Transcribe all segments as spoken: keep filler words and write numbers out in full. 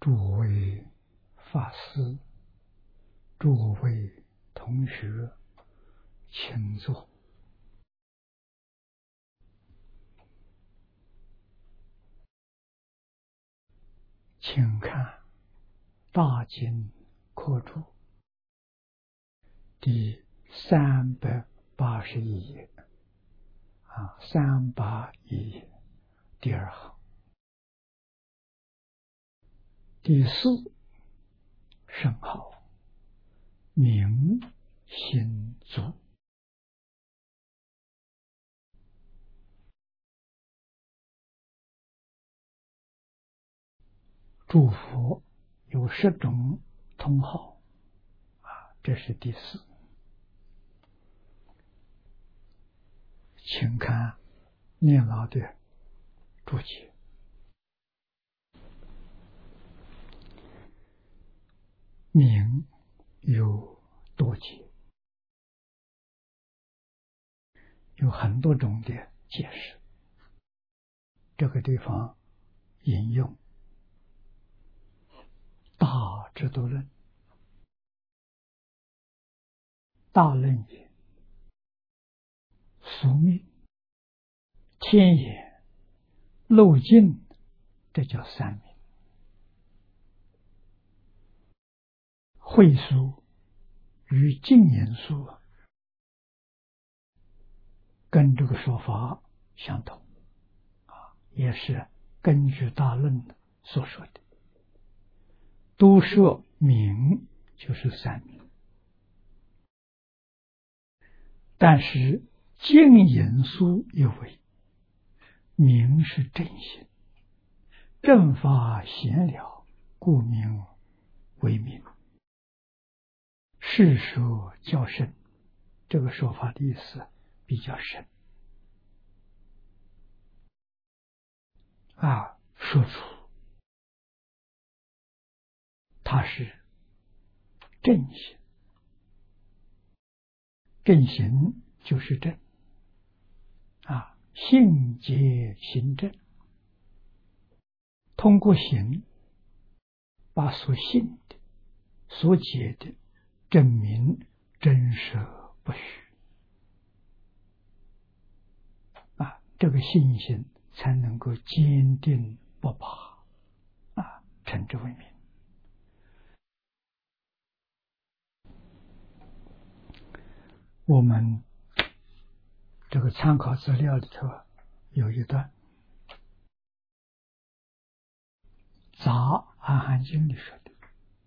诸位法师、诸位同学，请坐。请看《大经科注》第三百八十一页啊，三八一页第二行第四圣号明心足。诸佛有十种通号啊，这是第四。请看念老的注解。名有多解，有很多种的解释。这个地方引用大智度论，大论也，宿命、天眼、漏尽，这叫三名。会疏与净言疏跟这个说法相同啊，也是根据大论所说的。都说名就是三名，但是净言疏有为，名是正心，正法显了，故名为名。世说较深，这个说法的意思比较深啊，说出它是正行，正行就是正啊，信解行正，通过行把所信的、所解的证明真实不虚啊，这个信心才能够坚定不拔啊，称之为名。我们这个参考资料里头有一段《杂阿含经》里说的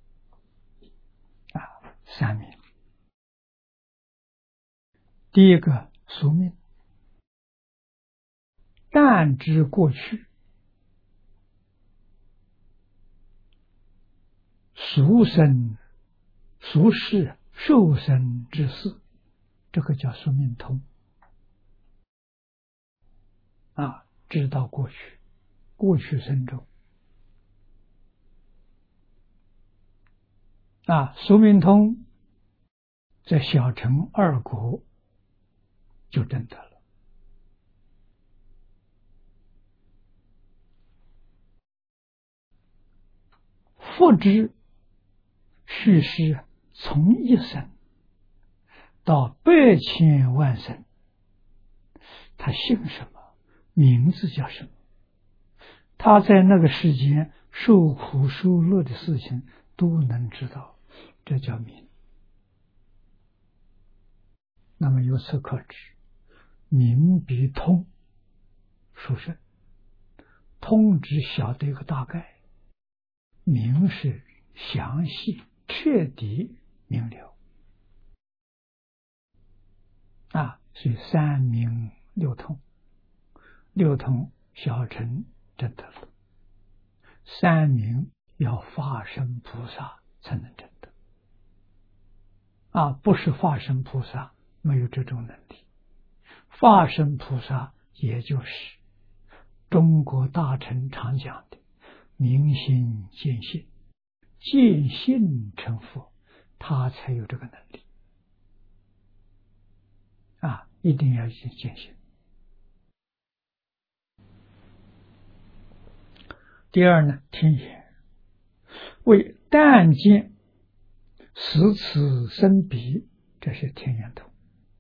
啊，三名。第一个宿命，但知过去，俗生、俗世、受生之事，这个叫宿命通啊，知道过去，过去生中啊，宿命通在小乘二国就证得了。复知续世从一生到百千万生，他姓什么，名字叫什么，他在那个世间受苦受乐的事情都能知道，这叫名。那么由此可知，名比通殊胜。通只晓得一个大概，名是详细彻底明了啊，所以三明六通，六通小乘证得了，三明要化身菩萨才能证得啊，不是化身菩萨没有这种能力。化身菩萨也就是中国大乘常讲的明心见性，见性成佛，他才有这个能力啊，一定要见见性。第二呢，天眼， 为但见使此生彼，这是天眼通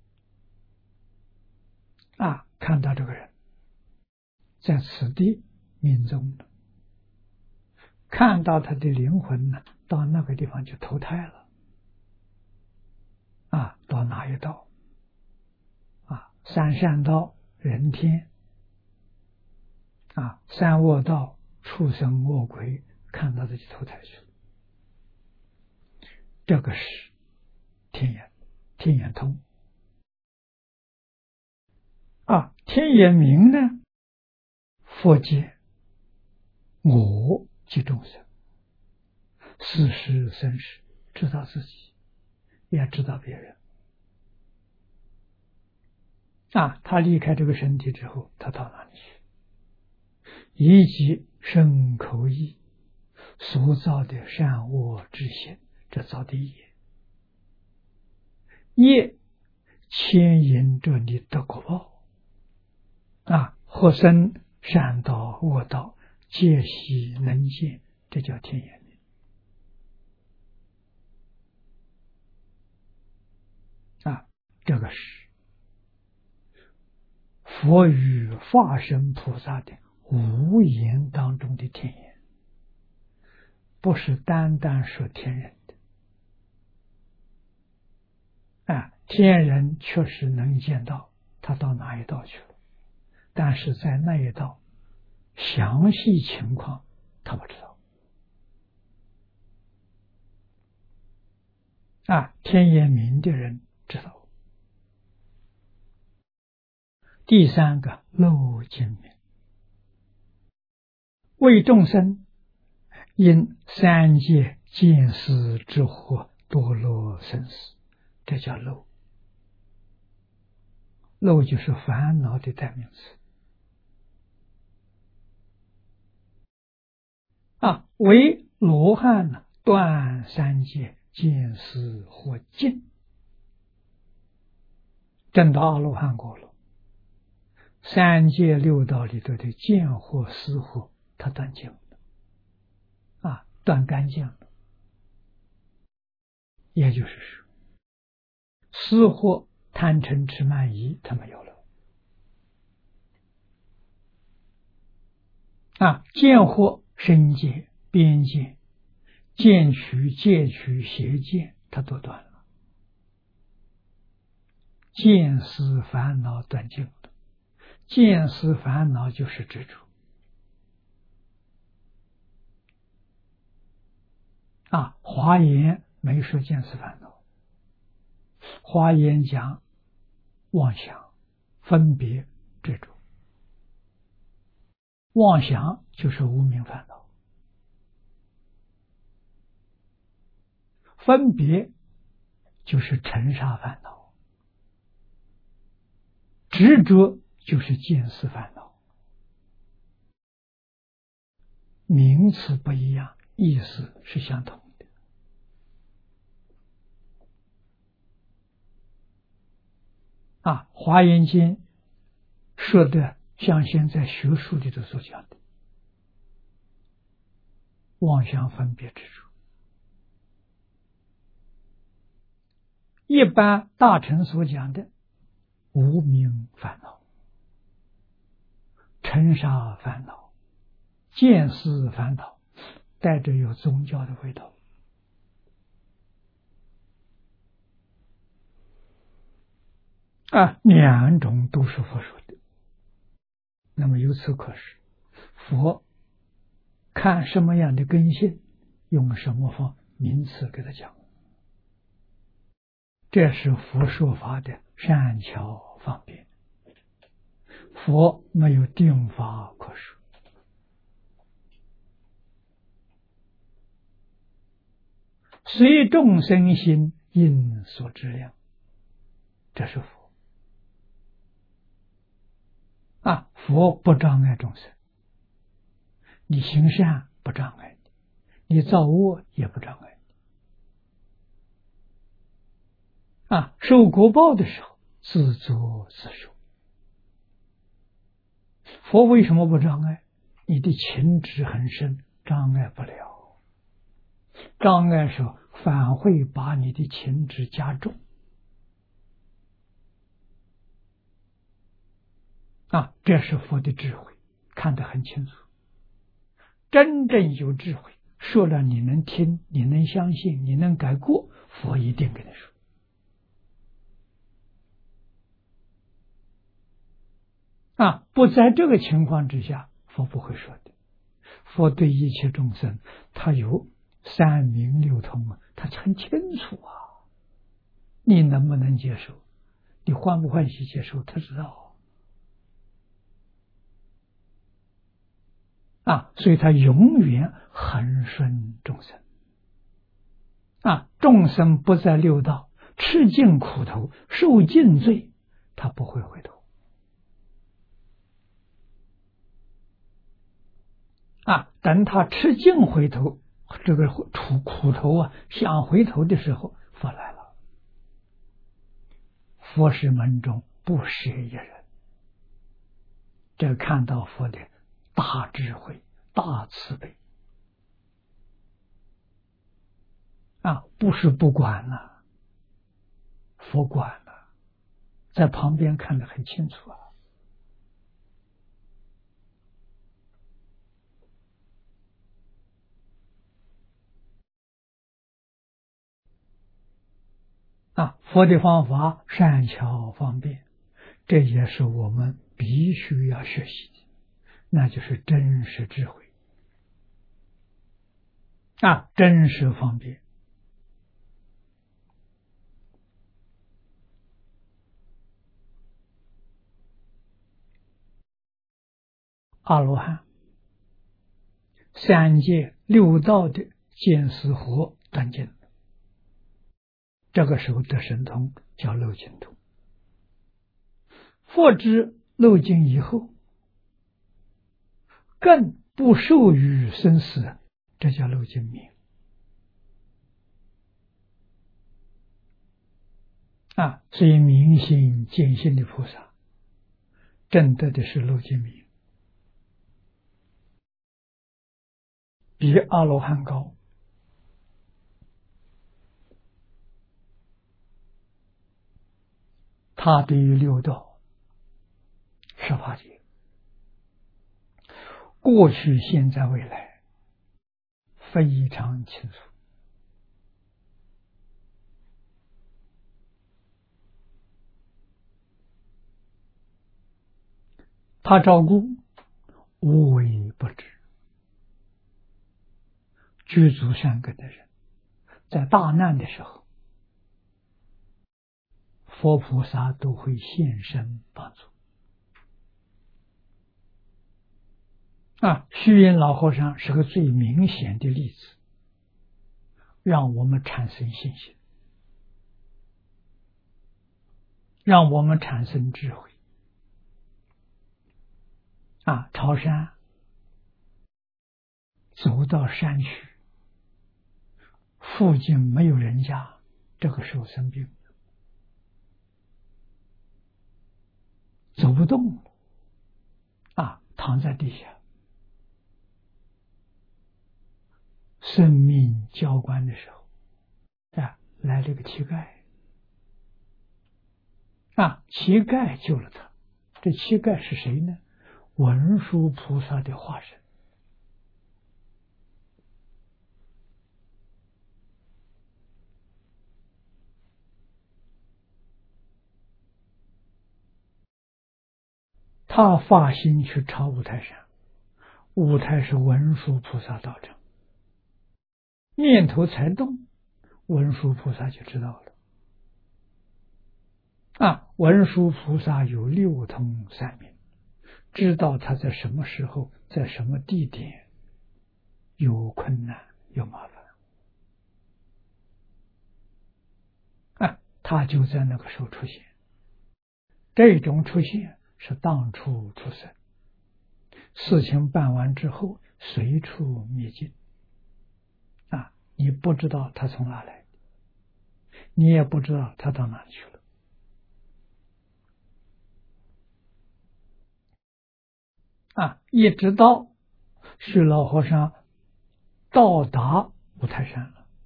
啊！看到这个人在此地命中了，看到他的灵魂呢，到那个地方就投胎了啊！到哪一道啊？三善道、人天啊，三恶道、畜生、恶鬼，看到他就投胎去了。这个是天眼，天眼通啊。天眼明呢，佛界我即众生，死时生死，知道自己，也知道别人啊。他离开这个身体之后，他到哪里去？以及身口意所造的善恶之心，这造的业，业牵引着你得果报啊，或生善道恶道，皆悉能见，这叫天眼明啊。这个是佛与化身菩萨的无言当中的天眼，不是单单说天人的啊。天人确实能见到他到哪一道去了，但是在那一道详细情况他不知道啊。天眼明的人知道。第三个漏尽明，为众生因三界见思之惑堕落生死，这叫漏。漏就是烦恼的代名词啊。为罗汉呢，断三界见思惑尽，证到阿罗汉果了。三界六道里头的见惑思惑，他断尽了啊，断干净了。也就是说，思惑、贪嗔痴慢疑，他没有了啊。见惑、身见、边见、见取、戒取、邪见，他都断了。见思烦恼断尽了。见思烦恼就是执着啊。华严没说见思烦恼，华严讲妄想、分别、执着。妄想就是无明烦恼，分别就是尘沙烦恼，执着就是见思烦恼。名词不一样，意思是相同的啊。华严经说的像现在学术里头所讲的妄想分别执着，一般大乘所讲的无明烦恼、尘沙烦恼、见思烦恼，带着有宗教的味道啊。两种都是佛说的。那么由此可识，佛看什么样的根性，用什么方名词给他讲，这是佛说法的善巧方便。佛没有定法可说，随众生心应所知量，这是佛啊。佛不障碍众生，你行善不障碍你，你造恶也不障碍你啊。受果报的时候自作自受。佛为什么不障碍？你的情执很深，障碍不了障碍时候，反会把你的情执加重。啊，这是佛的智慧，看得很清楚。真正有智慧，说了你能听，你能相信，你能改过，佛一定跟你说。啊，不在这个情况之下，佛不会说的。佛对一切众生，他有三明六通啊，他很清楚啊。你能不能接受？你欢不欢喜接受？他知道啊，所以他永远恒顺众生啊。众生不在六道，吃尽苦头，受尽罪，他不会回头啊。等他吃尽回头，这个苦苦头啊，想回头的时候，佛来了。佛是门中不舍一人，这看到佛的大智慧、大慈悲啊！不是不管了、啊，佛管了，在旁边看得很清楚啊。啊，佛的方法善巧方便，这也是我们必须要学习的，那就是真实智慧啊，真实方便。阿罗汉、三界六道的见思惑断尽，这个时候得神通，叫漏尽通。佛知漏尽以后，更不受于生死，这叫漏尽明啊。所以明心见性的菩萨，证得的是漏尽明，比阿罗汉高。他对于六道、十法界，过去、现在、未来非常清楚。他照顾无微不至，具足善根的人，在大难的时候，佛菩萨都会现身帮助。啊，虚云老和尚是个最明显的例子，让我们产生信心，让我们产生智慧。啊，朝山走到山区，附近没有人家，这个时候生病，走不动了，啊，躺在地下。生命交关的时候，啊，来了个乞丐，啊，乞丐救了他。这乞丐是谁呢？文殊菩萨的化身。他发心去朝五台山，五台是文殊菩萨道场，念头才动，文殊菩萨就知道了。啊，文殊菩萨有六通三明，知道他在什么时候，在什么地点有困难有麻烦，啊，他就在那个时候出现。这种出现是当处出生，事情办完之后随处灭尽。啊，你不知道他从哪来，你也不知道他到哪里去了。啊，一直到虚老和尚到达五台山了，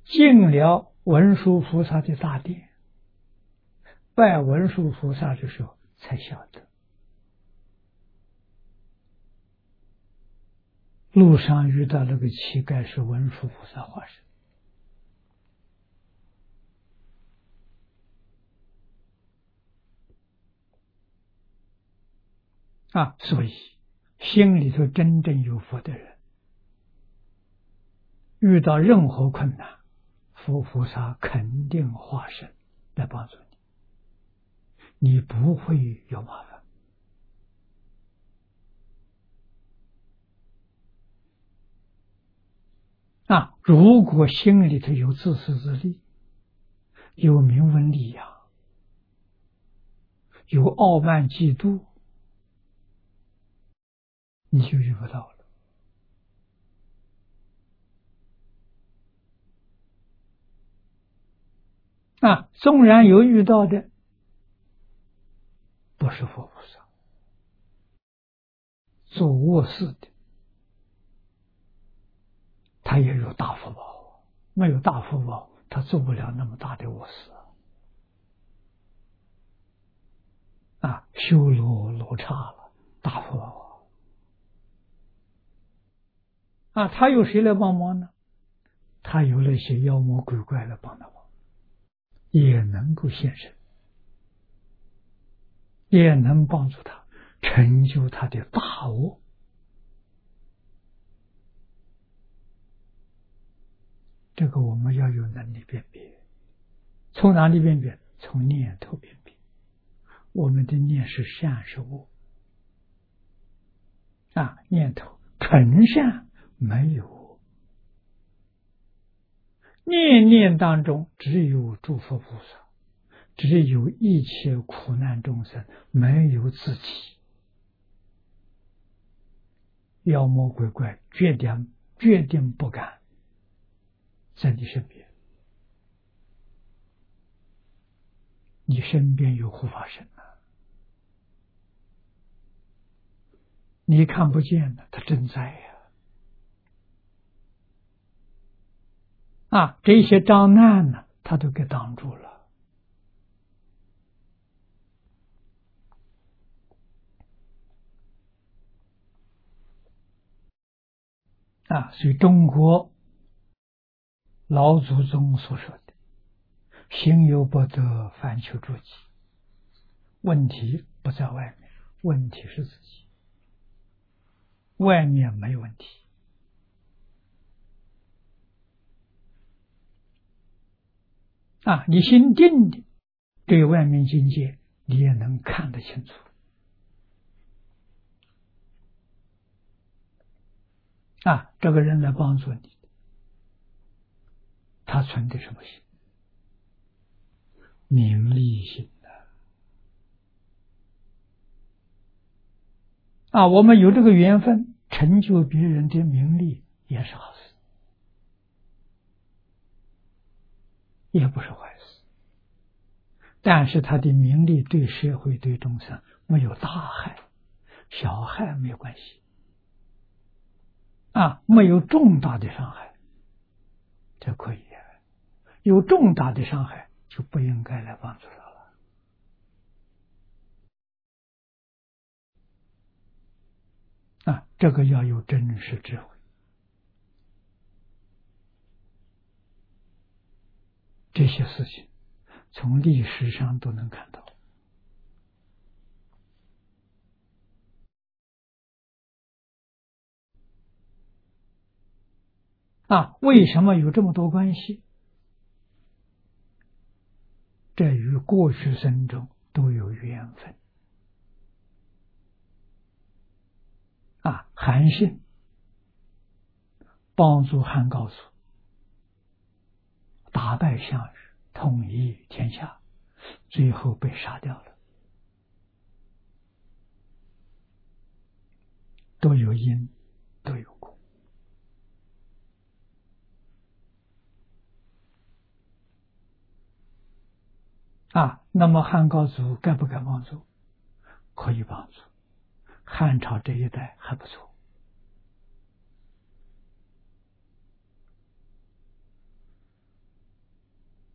进了文殊菩萨的大殿，拜文殊菩萨的时候才晓得，路上遇到那个乞丐是文殊菩萨化身。啊，所以心里头真正有佛的人，遇到任何困难，佛菩萨肯定化身来帮助你，你不会有麻烦。啊，如果心里头有自私自利，有名闻利养，有傲慢嫉妒，你就遇不到了。啊，纵然有遇到的，不是佛菩萨，做恶事的，他也有大福报，没有大福报，他做不了那么大的恶事。啊，修罗罗刹了，大福报啊！他有谁来帮忙呢？他有那些妖魔鬼怪来帮他忙，也能够现身，也能帮助他成就他的大恶。这个我们要有能力辨别，从哪里辨别？从念头辨别。我们的念是善是恶？啊，念头纯善没有，念念当中只有诸佛菩萨，只有一切苦难众生，没有自己。妖魔鬼怪决定决定不敢在你身边，你身边有护法神啊，你看不见的，他真在呀！啊，这些障难呢，他都给挡住了。啊，所以中国老祖宗所说的“行有不得，反求诸己”，问题不在外面，问题是自己。外面没有问题，啊，你心定的，对外面境界你也能看得清楚。啊，这个人来帮助你，他存的什么心？名利心的。啊，我们有这个缘分，成就别人的名利也是好事，也不是坏事。但是他的名利对社会对众生没有大害，小害没有关系。啊，没有重大的伤害，这可以；有重大的伤害，就不应该来帮助他了。啊，这个要有真实智慧。这些事情从历史上都能看到。啊，为什么有这么多关系？这与过去生中都有缘分。啊，韩信帮助汉高祖打败项羽，统一天下，最后被杀掉了，都有因，都有果。啊，那么汉高祖该不该帮助？可以帮助。汉朝这一代还不错。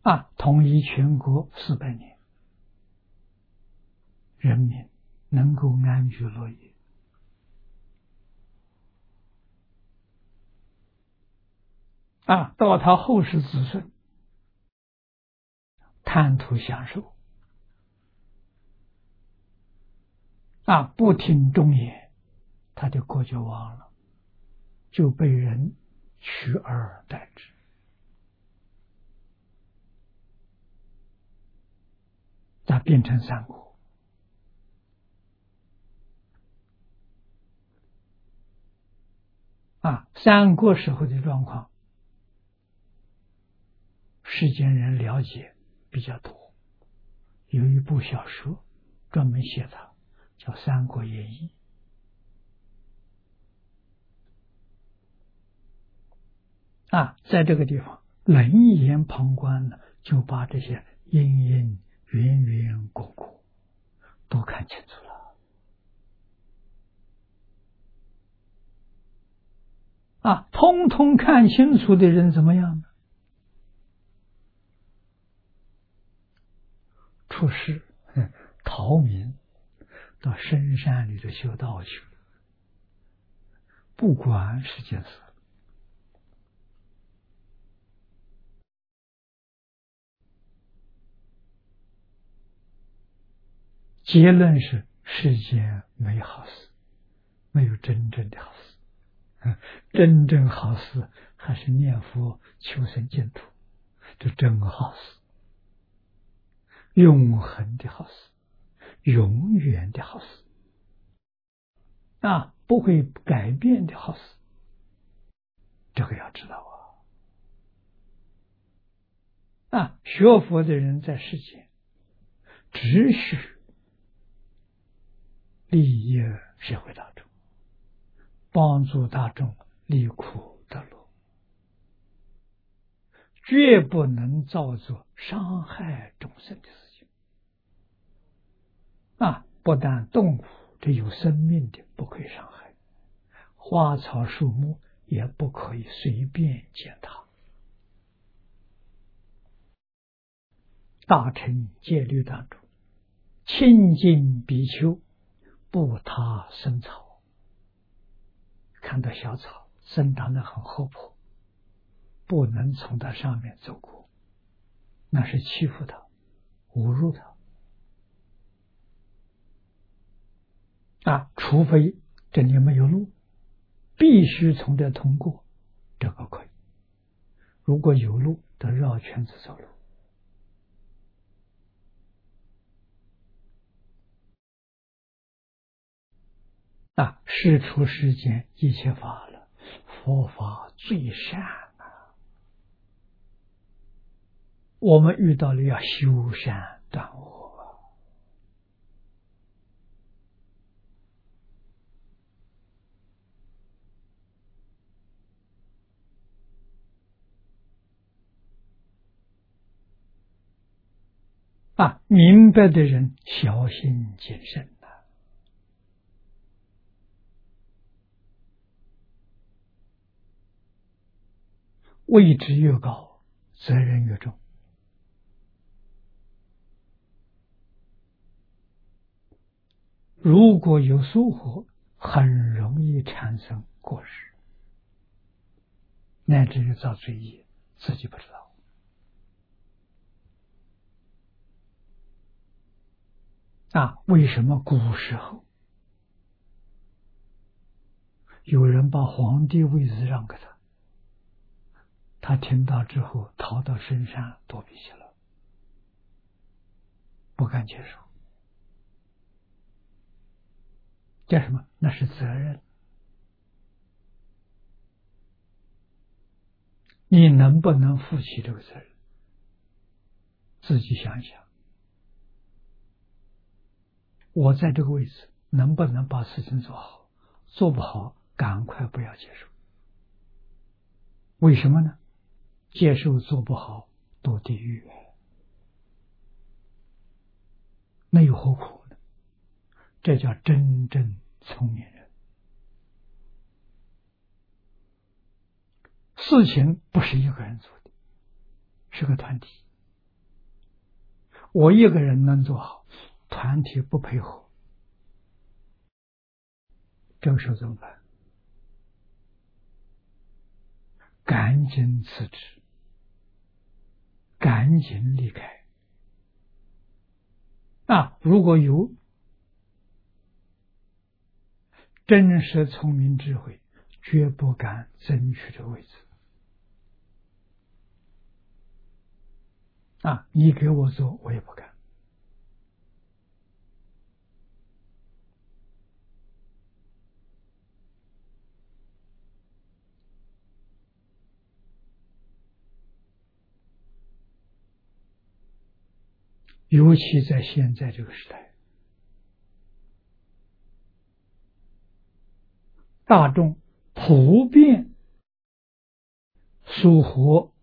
啊，统一全国四百年，人民能够安居乐业。啊，到他后世子孙贪图享受，啊，不听忠言，他的国就亡了，就被人取而代之。那变成三国。啊，三国时候的状况，世间人了解比较多，有一部小说专门写它，叫《三国演义》。啊，在这个地方冷眼旁观呢，就把这些因因缘缘果果都看清楚了。啊，通通看清楚的人怎么样呢？出世，嗯，逃民，到深山里头修道去了，不管世间事。结论是世间没好事，没有真正的好事。嗯，真正好事还是念佛求生净土，这真好事，永恒的好事，永远的好事，啊，不会改变的好事，这个要知道啊！啊，学佛的人在世间只许利益社会大众，帮助大众离苦得乐，绝不能造作伤害众生的事情。啊，不但动物，这有生命的不可以伤害，花草树木也不可以随便践踏。大乘戒律当中，清净比丘不踏生草，看到小草生长得很活泼，不能从它上面走过，那是欺负它，侮辱它。啊，除非这里没有路，必须从这通过，这个可以。如果有路，得绕圈子走路。啊，世出世间一切法了，佛法最善啊！我们遇到了要修善断恶啊！啊，明白的人小心谨慎呐、啊。位置越高，责任越重。如果有疏忽，很容易产生过失，乃至于造罪业，自己不知道。啊，为什么古时候有人把皇帝位子让给他，他听到之后逃到深山躲避去了，不敢接受。叫什么？那是责任。你能不能负起这个责任？自己想想，我在这个位置能不能把事情做好？做不好，赶快不要接受。为什么呢？接受做不好，堕地狱，那有何苦呢？这叫真正聪明人。事情不是一个人做的，是个团体。 我一个人能做好，团体不配合，这个时候怎么办？赶紧辞职，赶紧离开。啊，如果有真实聪明智慧，绝不敢争取这个位置。啊，你给我做，我也不敢。尤其在现在这个时代，大众普遍疏忽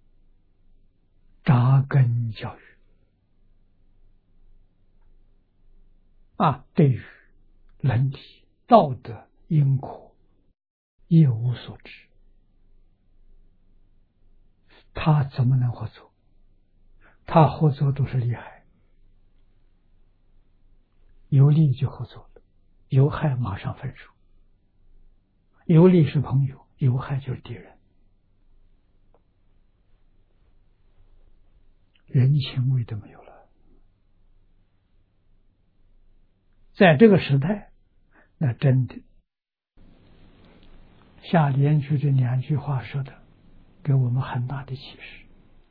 扎根教育，啊，对于伦理、道德、因果一无所知，他怎么能合作？他合作都是利害，有利就合作了，有害马上分手。有利是朋友，有害就是敌人。人情味都没有了。在这个时代，那真的下联句这两句话说的，给我们很大的启示。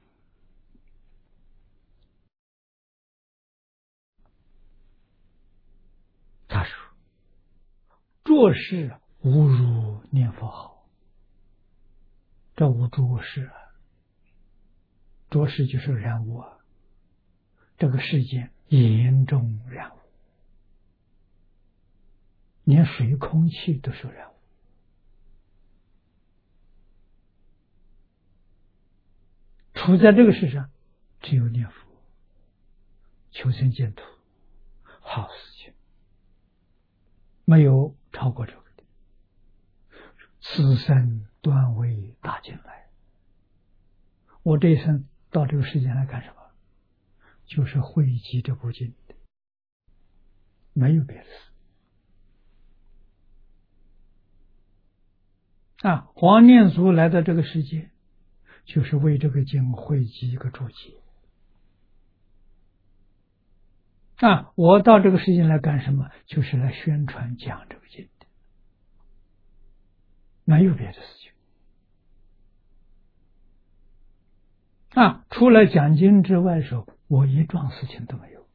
他说：“做事无如念佛好。”这无做事啊，做事就是染污啊。这个世界严重染污，连水、空气都是染污。处在这个世上，只有念佛、求生净土，好事情，没有超过这个的。此生断为大经来，我这一生到这个世界来干什么？就是汇集这部经的，没有别的事。啊，黄念祖来到这个世界，就是为这个经汇集一个注解。啊，我到这个世界来干什么？就是来宣传讲这个经的，没有别的事情。啊，除了讲经之外时候，我一桩事情都没有。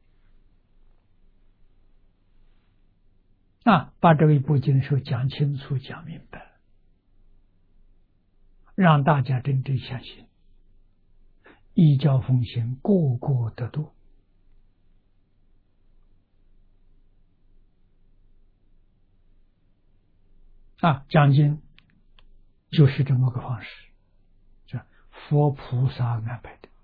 啊，把这一部经的时候讲清楚、讲明白，让大家真正相信，依教奉行，个个得度。啊，讲经就是这么个方式，是佛菩萨安排的。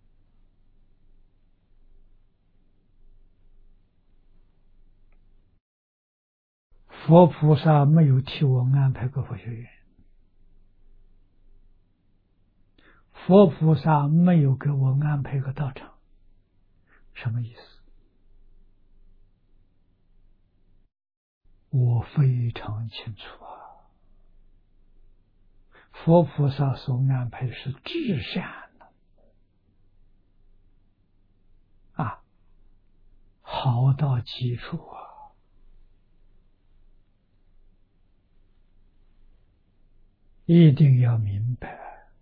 佛菩萨没有替我安排过佛学院，佛菩萨没有给我安排个道场，什么意思？我非常清楚啊。佛菩萨所安排的是至善的啊，好到极处啊。一定要明白。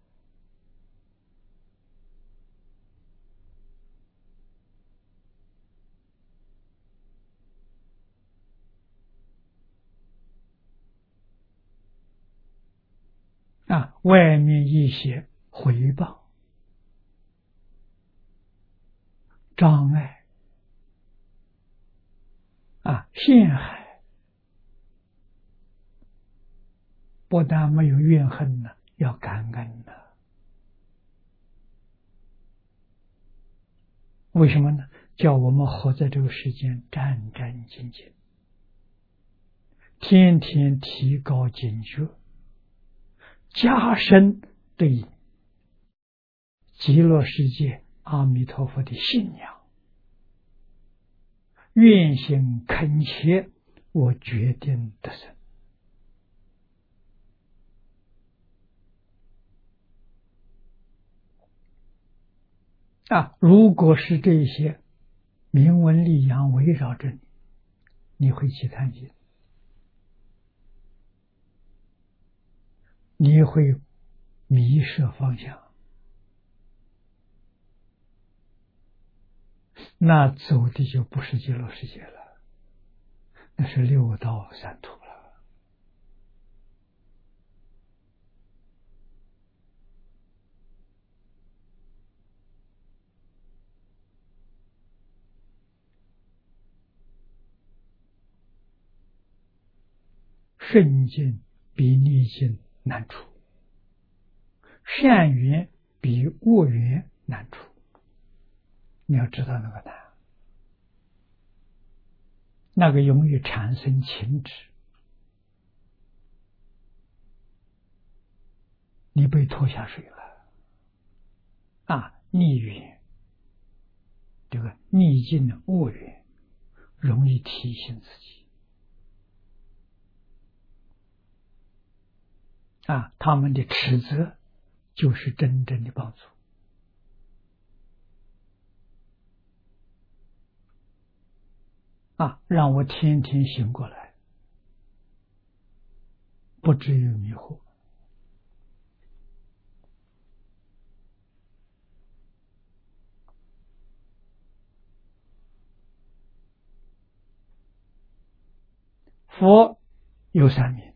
啊，外面一些回报、障碍、啊陷害，不但没有怨恨呢，要感恩呢。为什么呢？叫我们活在这个世间战战兢兢，天天提高警觉，加深对极乐世界阿弥陀佛的信仰， 愿行恳切，我决定得生。啊，如果是这些名闻利养围绕着你，你会起贪心，你会迷失方向，那走的就不是极乐世界了，那是六道三途了。顺境比逆境难除，善缘比恶缘难除。你要知道那个难，那个容易产生情执，你被拖下水了啊！逆缘，这个逆境的恶缘，容易提醒自己啊，他们的斥责就是真正的帮助啊，让我天天醒过来，不至于迷惑。佛有三名，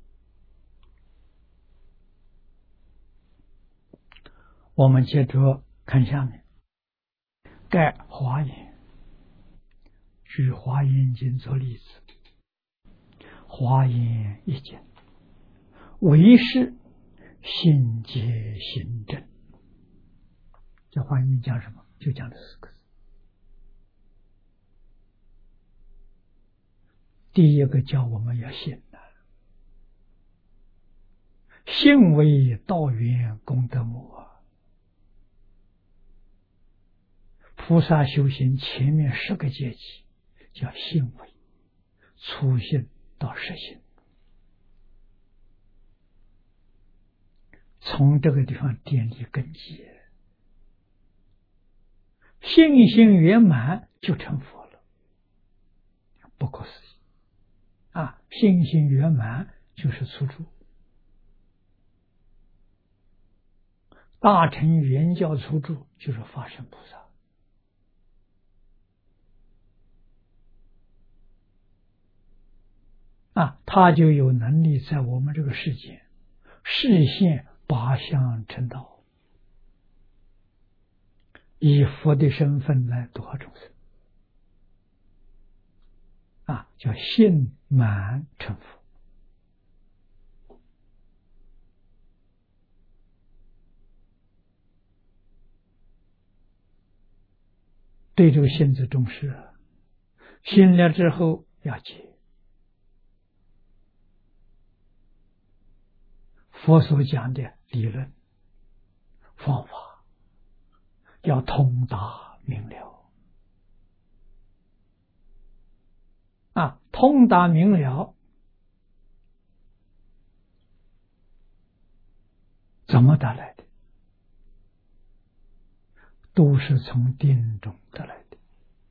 我们接着看下面。盖华严，举华严经做例子。华严一经，唯是信解行证。这华严讲什么？就讲这四个字。第一个叫我们要信的，信为道源功德母啊。菩萨修行前面十个阶级叫信为，初信到实信，从这个地方建立根基，信心圆满就成佛了，不可思议啊！信心圆满就是初住，大乘圆教初住就是法身菩萨。啊，他就有能力在我们这个世界示现八相成道，以佛的身份来度化众生，啊，叫信满成佛。对这个信字重视，信了之后要解。佛所讲的理论方法要通达明了啊，通达明了怎么得来的？都是从定中得来的。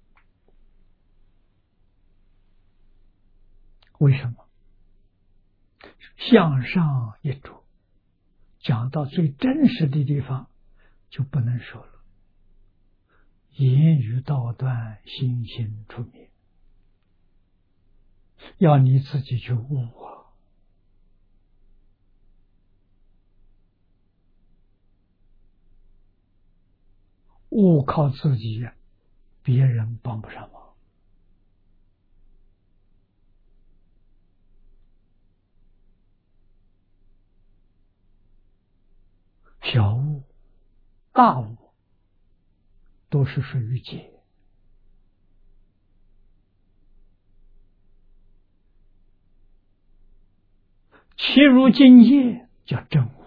为什么？向上一着，讲到最真实的地方就不能说了。言语道断，心心出灭，要你自己去悟啊！悟靠自己，别人帮不上忙。小悟、大悟都是属于解。切入境界叫正悟，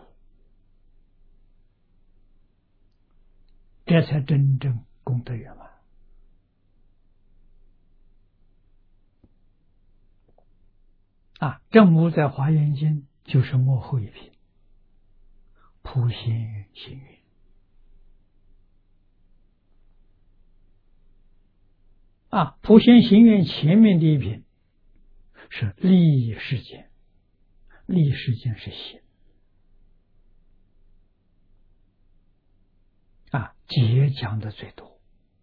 这才真正功德圆满。 啊，正悟在华严经就是幕后一品，普贤行愿。啊，普贤行愿前面的一品是利益世间，利益世间是行。啊，结讲的最多，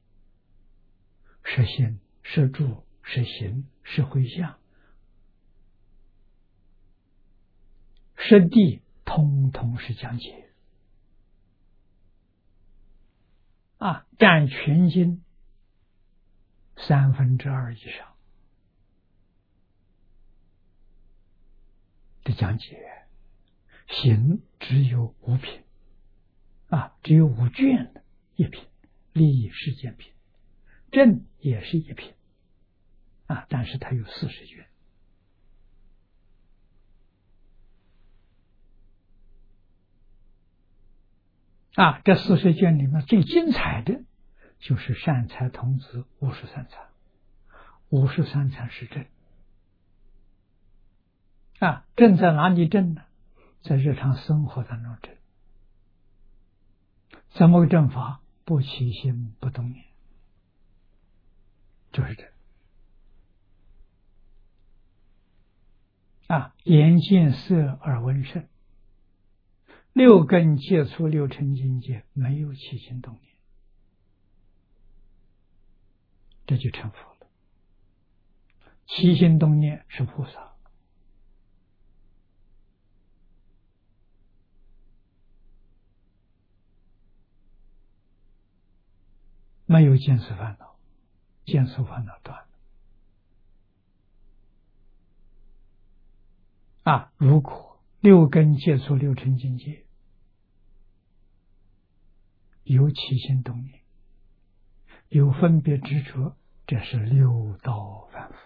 是心，是住，是行，是回向，是地，通通是讲解。啊，占全经三分之二以上的讲解，行只有五品，啊，只有五卷的一品，利益世间品，正也是一品，啊，但是它有四十卷。啊，这四十卷里面最精彩的就是善财童子五十三参，五十三参是正。啊，正在哪里正呢？在日常生活当中正。怎么个正法？不起心不动念，就是这。啊，眼见色耳闻声，六根接触六尘境界，没有起心动念，这就成佛了。起心动念是菩萨。没有见思烦恼，见思烦恼断了。啊，如果六根接触六尘境界，有起心动念，有分别执着，这是六道凡夫。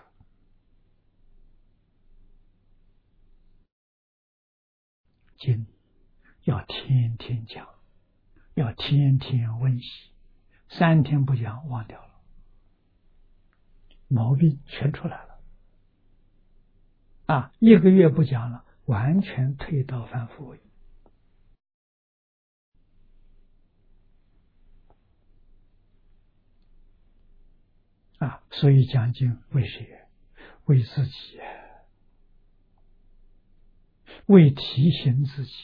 经要天天讲，要天天温习，三天不讲忘掉了，毛病全出来了。啊，一个月不讲了，完全退到凡夫位。啊，所以讲经为谁？为自己，为提醒自己。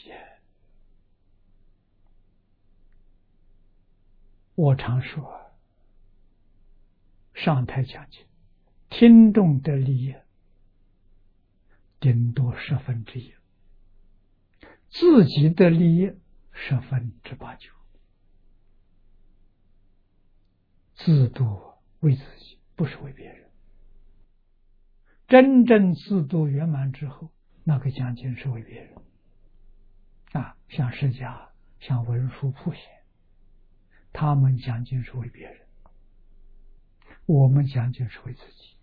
我常说，上台讲经，听众的利益顶多十分之一，自己的利益十分之八九，自度为自己，不是为别人。真正自度圆满之后，那个讲经是为别人。啊，像释迦，像文殊普贤，他们讲经是为别人，我们讲经是为自己。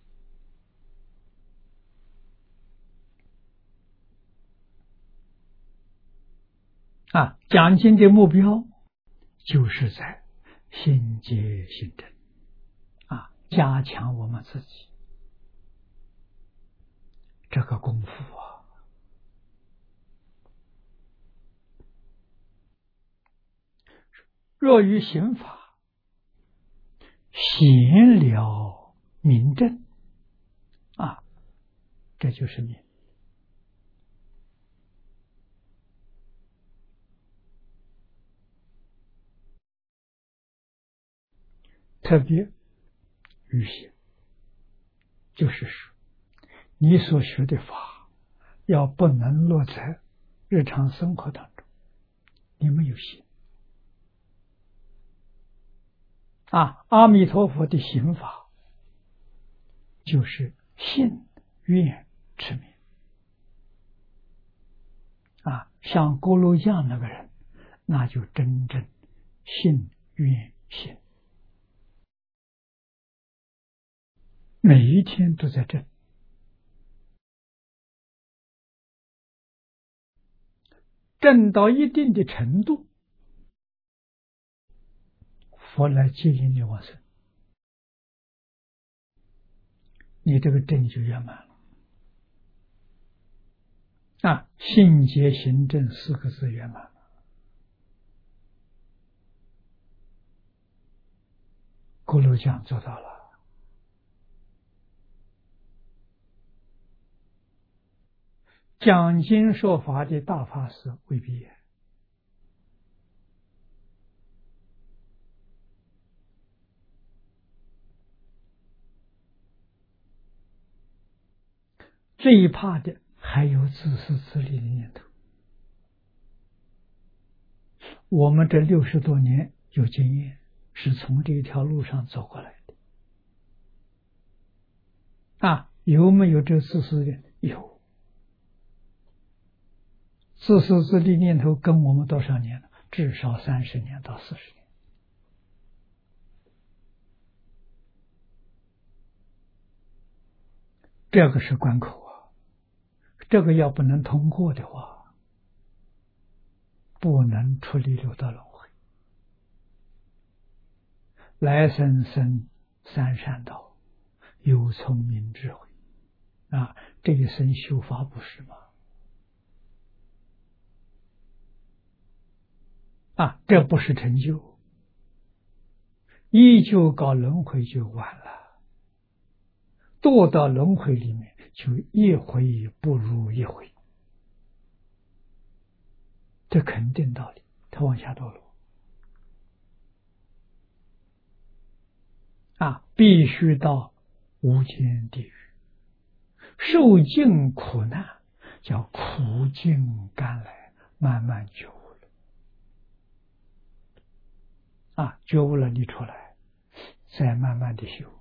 啊，讲经的目标就是在心结心正，啊，加强我们自己这个功夫啊。若于行法，显了明正，啊，这就是明。特别于行，就是说，你所学的法，要不能落在日常生活当中，你没有行。啊，阿弥陀佛的行法，就是信愿持名。啊，像锅炉匠那个人，那就真正信愿行，每一天都在证，证到一定的程度，佛来接引你往生，你这个证就圆满了。 啊，信解行证四个字圆满。咕噜讲做到了。讲经说法的大法师未必也。最怕的还有自私自利的念头。我们这六十多年有经验，是从这条路上走过来的。啊，有没有这自私的？有。自私自利念头跟我们多少年了？至少三十年到四十年。这个是关口啊，这个要不能通过的话，不能出离六道轮回。来生生三善道，有聪明智慧啊，这一生修法不是吗？啊，这不是成就，依旧搞轮回就晚了，堕到轮回里面就一回不如一回，这肯定道理，他往下堕落啊，必须到无间地狱，受尽苦难，叫苦尽甘来，慢慢觉悟了啊，觉悟了你出来，再慢慢的修。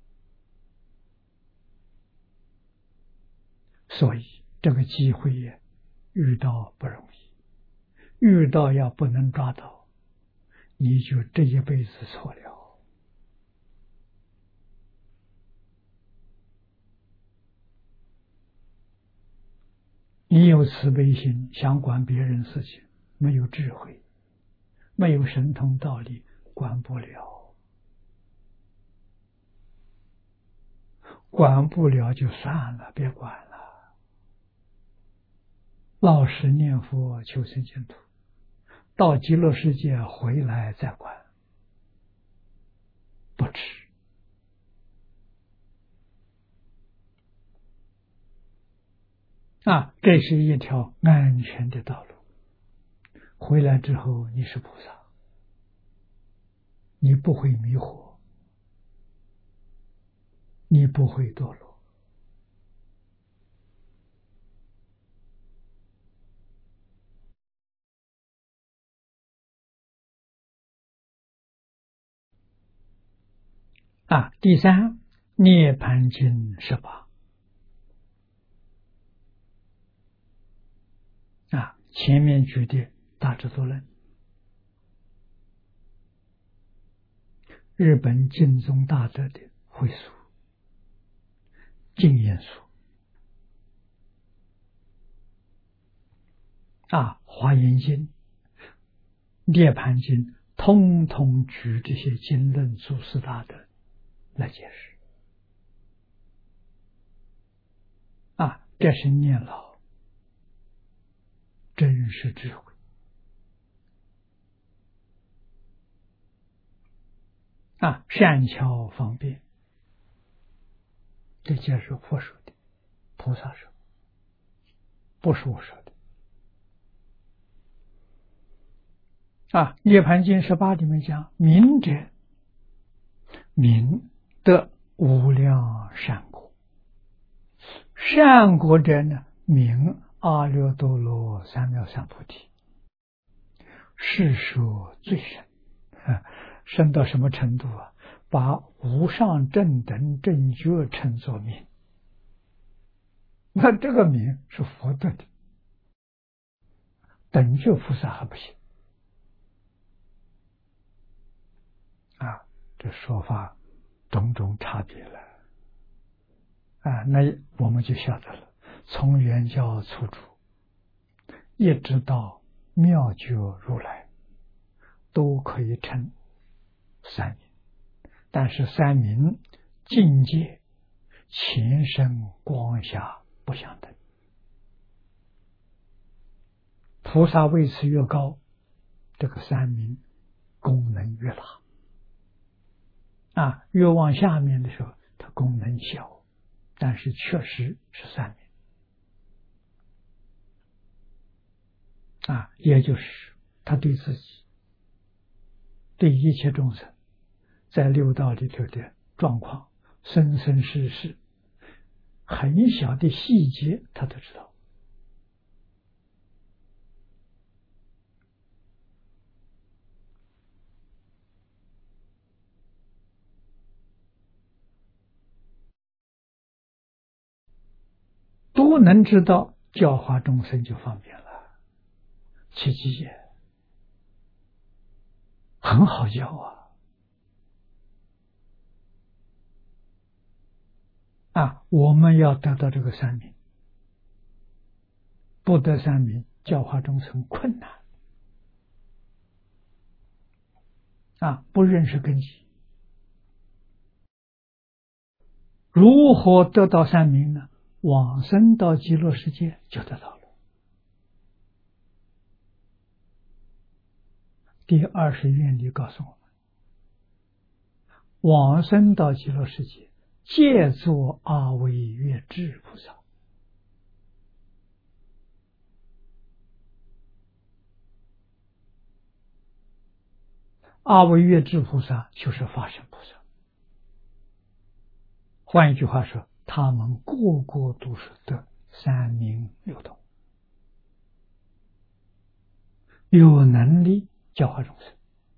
所以这个机会也遇到不容易，遇到要不能抓到，你就这一辈子错了。你有慈悲心，想管别人事情，没有智慧，没有神通道理，管不了。管不了就算了，别管了。老实念佛求生净土，到极乐世界回来再管，不迟。啊，这是一条安全的道路。回来之后你是菩萨，你不会迷惑，你不会堕落。啊，第三，涅盘经十八。啊，前面举的大智度论，日本净宗大德的会疏、净言疏，啊，华严经、涅盘经，通通举这些经论祖师大德来解释。啊，这是念老，真是智慧。啊，善巧方便，这就是佛说的，菩萨说，不是我说的。啊，涅盘经十八里面讲，明者明得无量善果，善果者呢，明阿耨多罗三藐三菩提，是说最深。啊，深到什么程度啊？把无上正等正觉称作明，那这个明是佛得的，等觉菩萨还不行啊！这说法种种差别了啊！那我们就晓得了，从圆教初住一直到妙觉如来，都可以称三明。但是三明境界、前生光下不相等菩萨位次越高，这个三明功能越大。啊，越往下面的时候，它功能小，但是确实是三明。啊，也就是他对自己、对一切众生，在六道里头的状况，生生世世，很小的细节，他都知道。都能知道，教化众生就方便了，奇迹也很好教啊！啊，我们要得到这个三明，不得三明，教化众生困难啊！不认识根基，如何得到三明呢？往生到极乐世界就得到了。第二十愿力告诉我们，往生到极乐世界，借作阿惟越致菩萨。阿惟越致菩萨就是法身菩萨。换一句话说，他们个个都是得三明六通，有能力教化众生。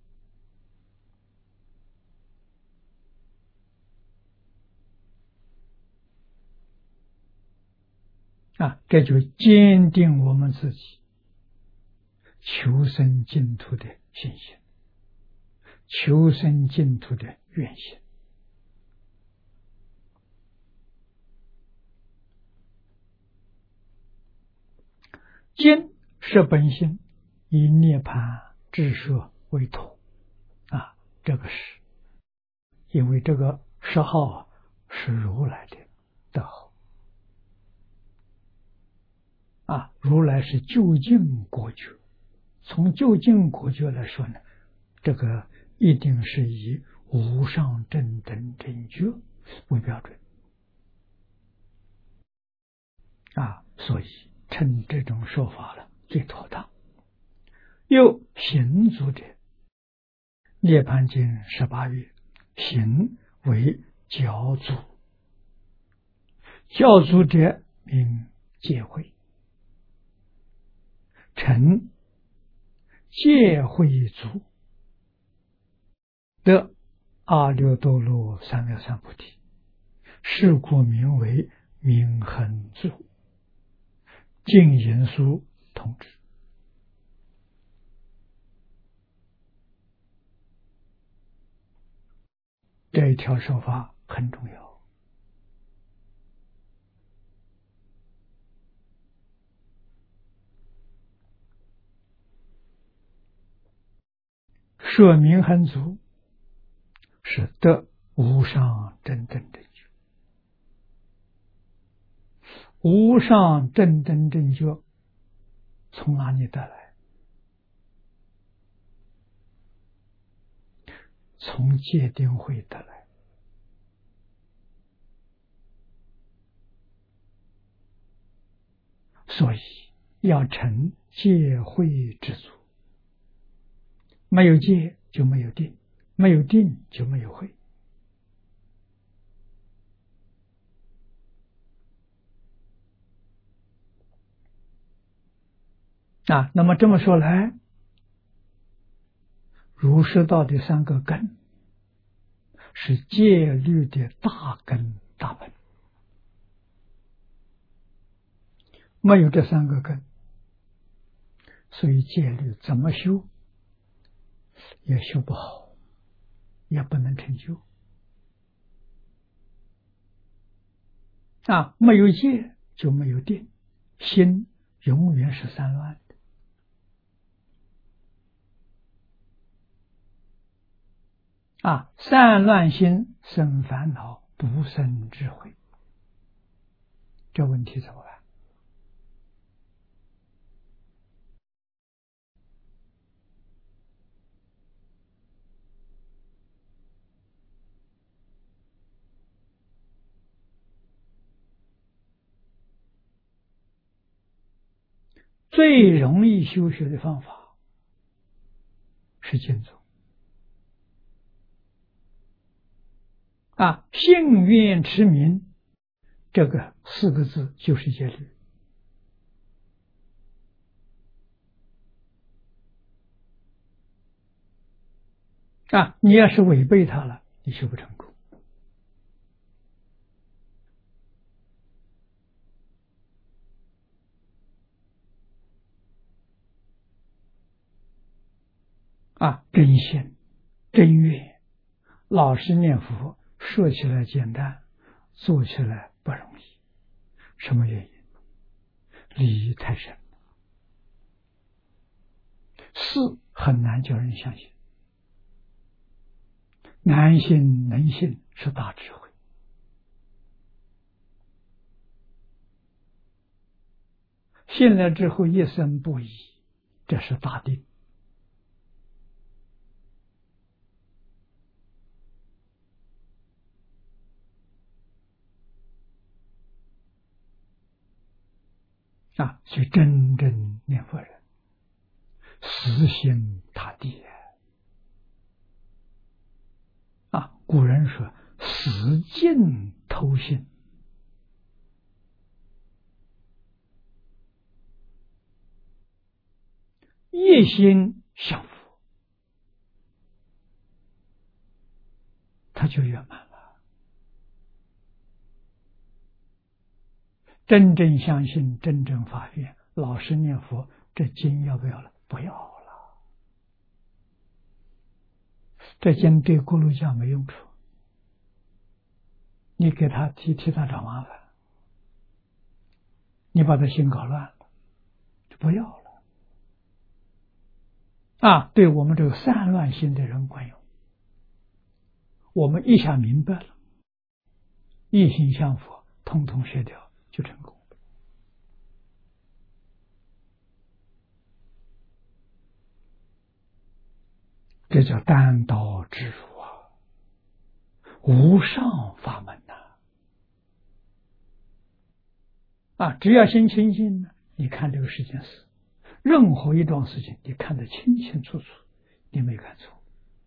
啊，这就坚定我们自己求生净土的信心，求生净土的愿心。坚是本性，以涅盘智摄为土啊，这个是因为这个十号是如来的德号啊，如来是究竟果觉。从究竟果觉来说呢，这个一定是以无上正等正觉为标准啊，所以称这种说法了最妥当。又行足者，涅盘经十八月，行为教主，教主者名戒慧，成戒慧足，得阿耨多罗三藐三菩提，是故名为明恒足。净言书通知。这一条说法很重要。说明恒足是得无上正等正觉，无上正等正觉从哪里得来？从戒定慧得来。所以要成戒慧之足，没有戒就没有定，没有定就没有慧。啊，那么这么说来，儒释道的三个根是戒律的大根大本，没有这三个根，所以戒律怎么修也修不好，也不能成就。啊，没有戒就没有定，心永远是散乱的。啊，散乱心生烦恼，不生智慧，这问题怎么办？ 最容易修学的方法是敬宗啊，信愿持名，这个四个字就是戒律啊。你要是违背它了，你修不成功啊。真心真愿，老实念佛，说起来简单，做起来不容易。什么原因？理太深，事很难叫人相信。难信能信是大智慧信了之后一生不疑，这是大定啊。所以真正念佛人死心塌地啊。古人说死尽偷信，一心向佛，他就圆满了。真正相信，真正发愿，老实念佛，这经要不要了？不要了。这经对咕噜教没用处，你给他替替他找麻烦，你把他心搞乱了，就不要了啊。对我们这个散乱心的人管用，我们一下明白了，一心向佛，通通舍掉，就成功。这叫单刀直入啊，无上法门呐！啊，只要心清净呢，你看这个世间事，任何一桩事情，你看得清清楚楚，你没看错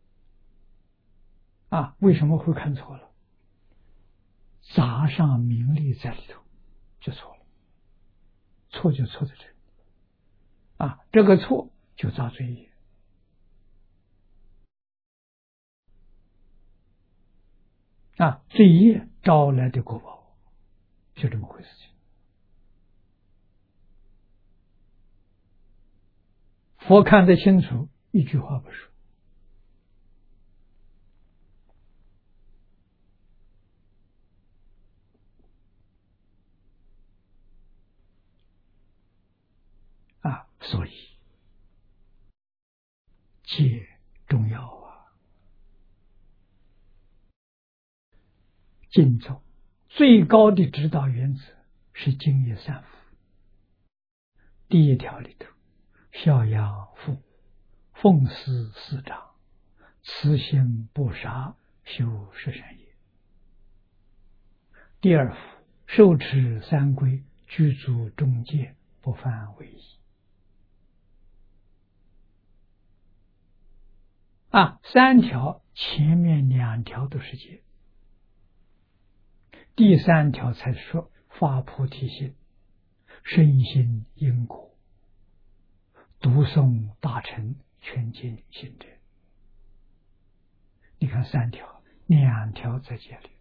啊？为什么会看错了？杂上名利在里头，就错了。错就错在这里啊，这个错就造罪业啊，罪业招来的果报，就这么回事情。佛看得清楚，一句话不说啊，所以戒重要啊。敬宗最高的指导原则是敬业三福。第一条里头，孝养父母，奉事师长，慈心不杀，修十善业。第二福，受持三规，具足中戒，不犯违仪。啊，三条前面两条都是戒，第三条才说发菩提心，深信因果，读诵大乘全经行者。你看三条，两条在戒律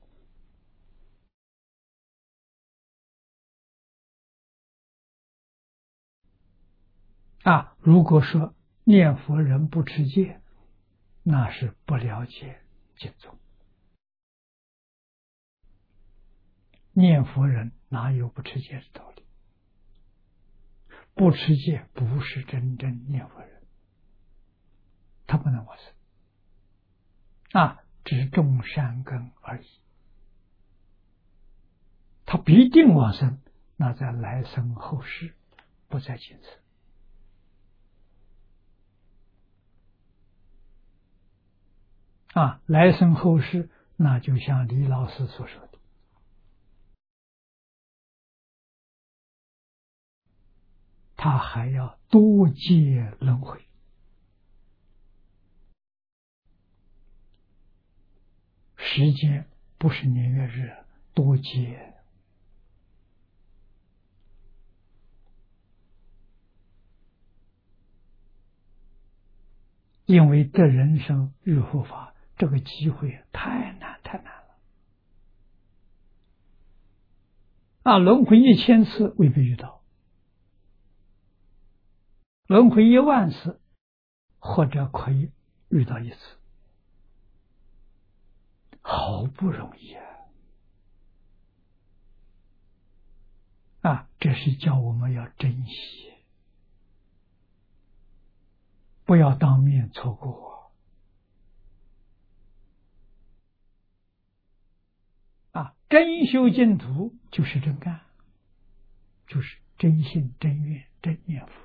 啊。如果说念佛人不持戒，那是不了解经宗。念佛人哪有不持戒的道理？不持戒不是真正念佛人，他不能往生啊，只种善根而已。他必定往生，那在来生后世，不在今生啊。来生后世，那就像李老师所说的， 他还要多劫轮回。时间不是年月日，多劫。因为这人生遇佛法，这个机会太难太难了啊！轮回一千次未必遇到，轮回一万次或者可以遇到一次，好不容易啊！啊，这是叫我们要珍惜，不要当面错过啊！真修净土就是真干，就是真信、真愿、真念佛。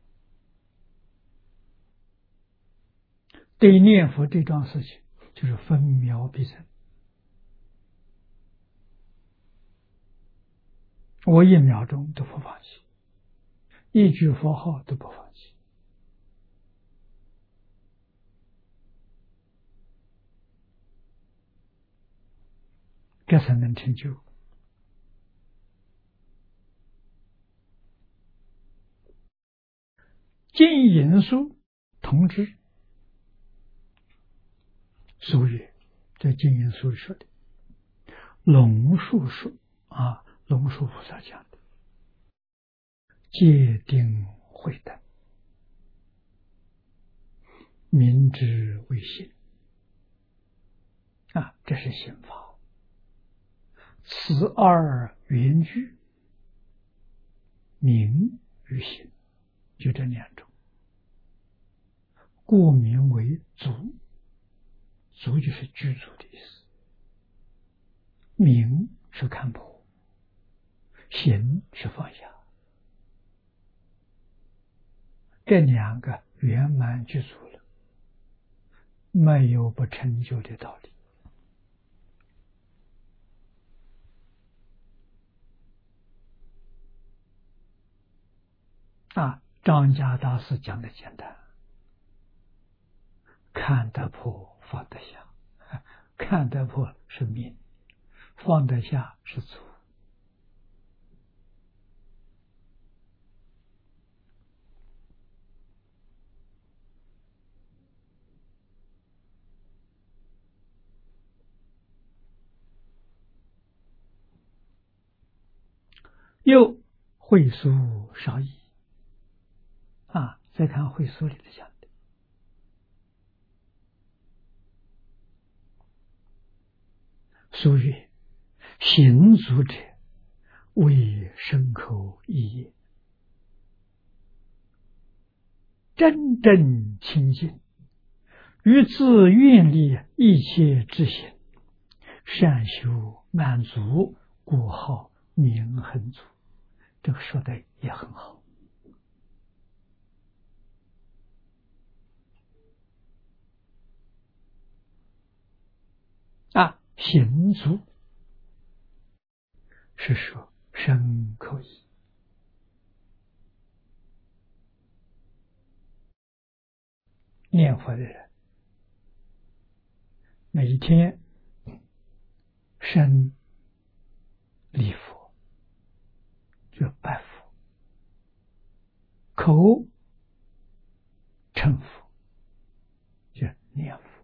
对念佛这桩事情，就是分秒必争。我一秒钟都不放弃，一句佛号都不放弃。这才能成就。经引述同知，俗语，这经引述说的，龙树说啊，龙树菩萨讲的，戒定慧等，明之为心啊，这是心法。此二缘具，明与心，就这两种，故名为足。足就是具足的意思，明是看破，行是放下，这两个圆满具足了，没有不成就的道理啊！张家大师讲的简单，看得破放得下，看得破是明，放得下是足。又会书少矣啊！再看会书里的讲的，俗语：行足者，为身口意业，真正清净，于自愿力一切之行，善修满足，故号明恒足。这个说的也很好啊！行足是说身口意，念佛的人每天身礼佛，就拜佛，口称佛，就念佛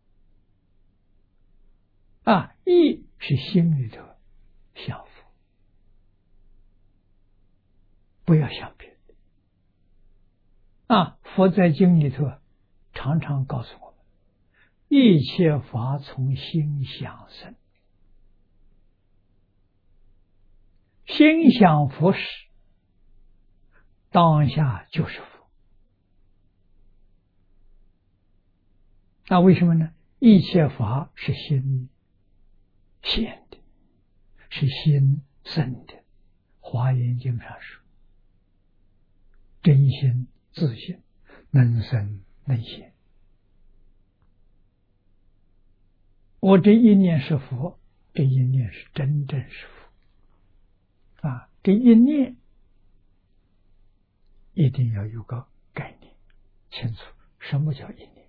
啊，意是心里头想佛，不要想别的啊！佛在经里头常常告诉我们，一切法从心想生，心想佛时，当下就是佛。那为什么呢？一切法是心现的，是心生的。华严经上说，真心自性，能生能现。我这一念是佛，这一念是真正是佛啊！这一念一定要有个概念清楚，什么叫一念？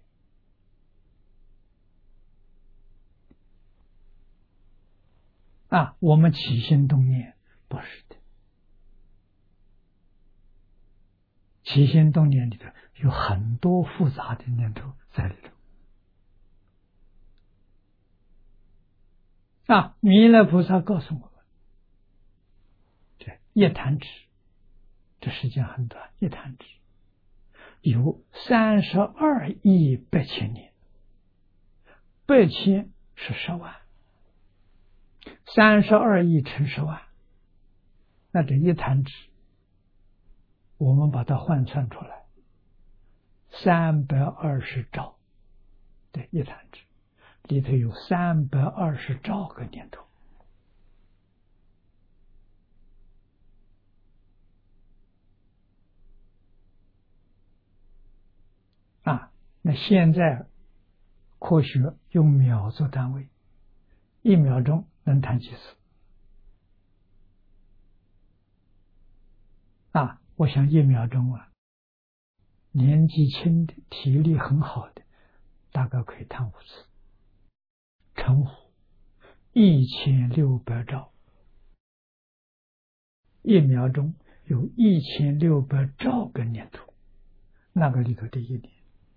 啊，我们起心动念不是的，起心动念里头有很多复杂的念头在里头。啊，弥勒菩萨告诉我们，这一弹指，这时间很短，一弹指有三十二亿八千年，八千是十万，三十二亿乘十万，那这一弹指，我们把它换算出来，三百二十兆，对，一弹指里头有三百二十兆个念头。啊，那现在科学用秒做单位，一秒钟能弹几次？啊，我想一秒钟啊，年纪轻的、体力很好的，大概可以弹五次，乘五，一千六百兆，一秒钟有一千六百兆个念头，那个里头的一念。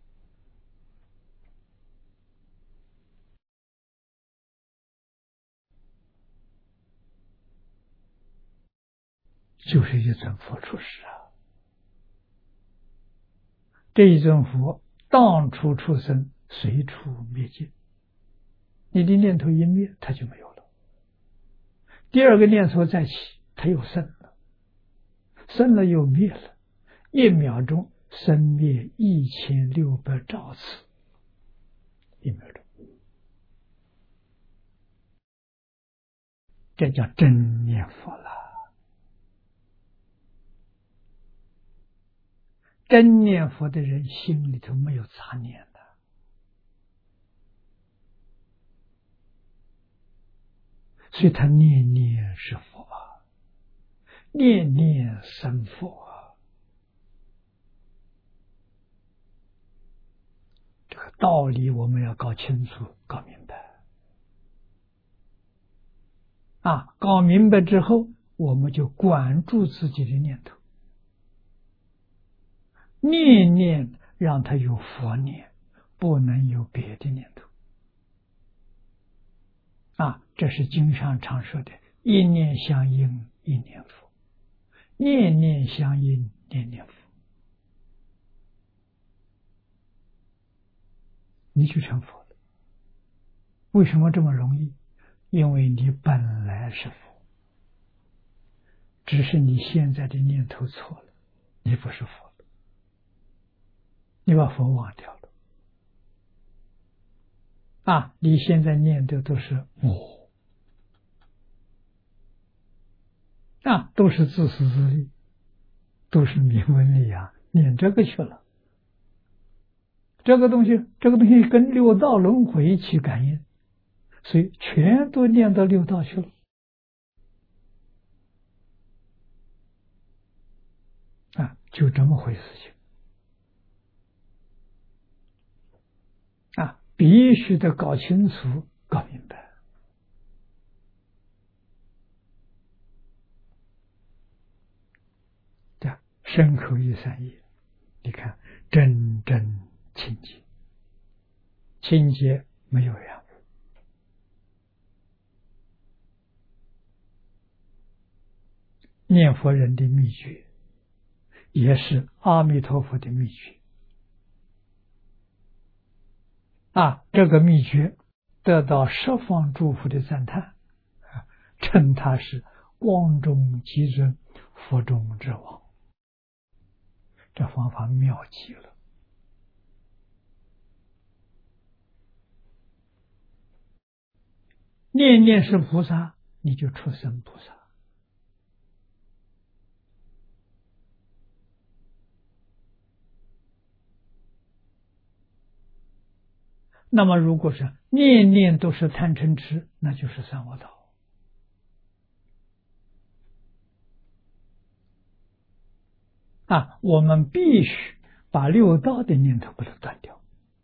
就是一尊佛出世啊！这一尊佛当初出生，随处灭尽。你的念头一灭，它就没有了。第二个念头再起，它又生了，生了又灭了，一秒钟生灭一千六百兆次，一秒钟，这叫真念佛了。真念佛的人心里头没有杂念的，所以他念念是佛啊，念念生佛啊。这个道理我们要搞清楚、搞明白啊！搞明白之后，我们就管住自己的念头。念念让他有佛念，不能有别的念头啊！这是经上常说的“一念相应一念佛，念念相应念念佛”，你就成佛了。为什么这么容易？因为你本来是佛，只是你现在的念头错了，你不是佛。你把佛忘掉了啊！你现在念的都是我啊，都是自私自利，都是名闻利养，念这个去了。这个东西，这个东西跟六道轮回起感应，所以全都念到六道去了啊，就这么回事情。啊，必须得搞清楚、搞明白。对，身口意三业，你看真正清洁，清洁没有染污。念佛人的秘诀，也是阿弥陀佛的秘诀。啊，这个秘诀得到十方诸佛的赞叹，啊，称他是光中极尊，佛中之王。这方法妙极了。念念是菩萨，你就出生菩萨。那么如果是念念都是贪嗔痴，那就是三恶道。 啊，我们必须把六道的念头不能断掉。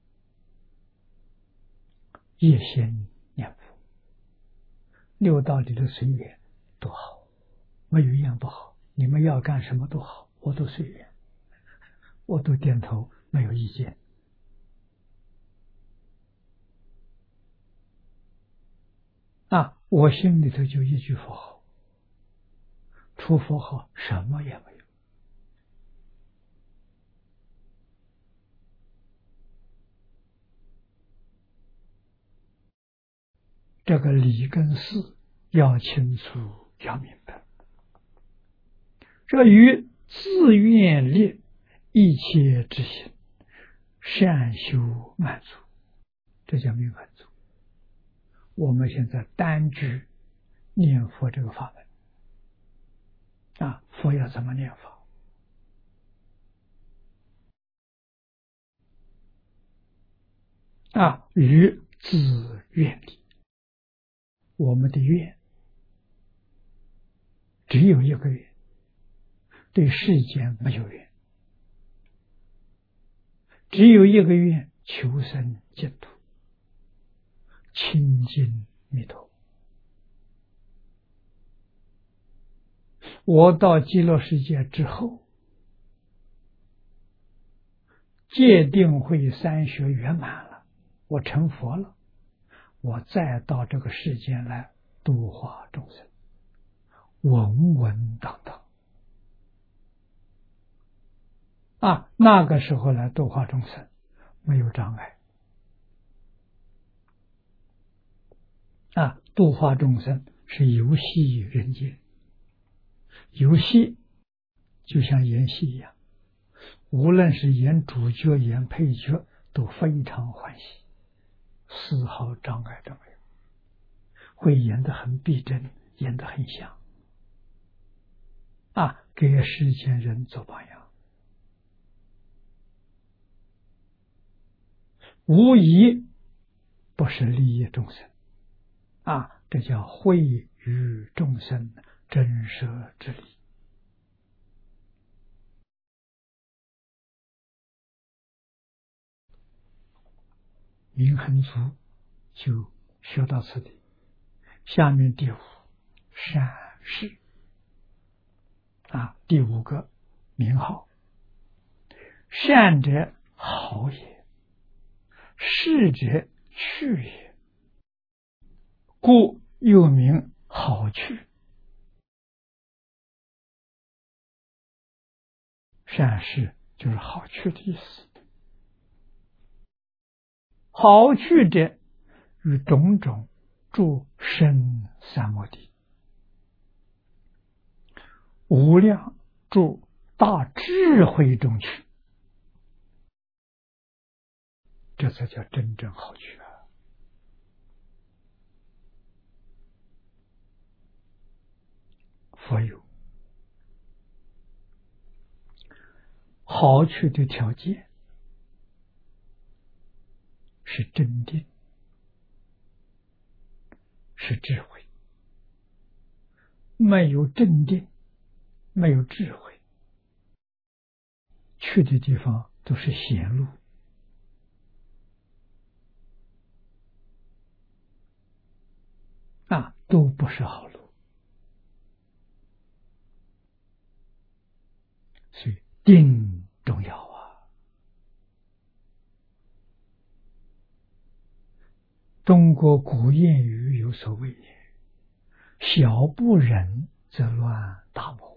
夜先念佛，六道里的随缘多好，没有一样不好。你们要干什么都好，我都随缘，我都点头，没有意见。啊，我心里头就一句佛号，除佛号什么也没有。这个理跟事要清楚，要明白。这与自愿力一切之行，善修满足，这叫明很足。我们现在单据念佛这个法门啊，佛要怎么念法？啊，与自愿力，我们的愿只有一个愿，对世间没有愿，只有一个愿，求生净土，亲近弥陀。我到极乐世界之后，戒定慧三学圆满了，我成佛了，我再到这个世间来度化众生，稳稳当当啊！那个时候来度化众生，没有障碍啊！度化众生是游戏人间，游戏就像演戏一样，无论是演主角演配角都非常欢喜，丝毫障碍都没有，会演得很逼真，演得很像啊，给世间人做榜样，无疑不是利益众生啊，这叫惠于众生真舍之理。明很足就学到此地，下面第五善事啊，第五个名号，善者好也，事者去也，故又名好去。善事就是好去的意思。好去者与种种诸生三摩地，无量诸大智慧中去，这才叫真正好去啊！佛有好去的条件，是真定，是智慧。没有真定，没有智慧，去的地方都是险路啊，都不是好路。所以定重要啊！中国古谚语有所谓也，小不忍则乱大谋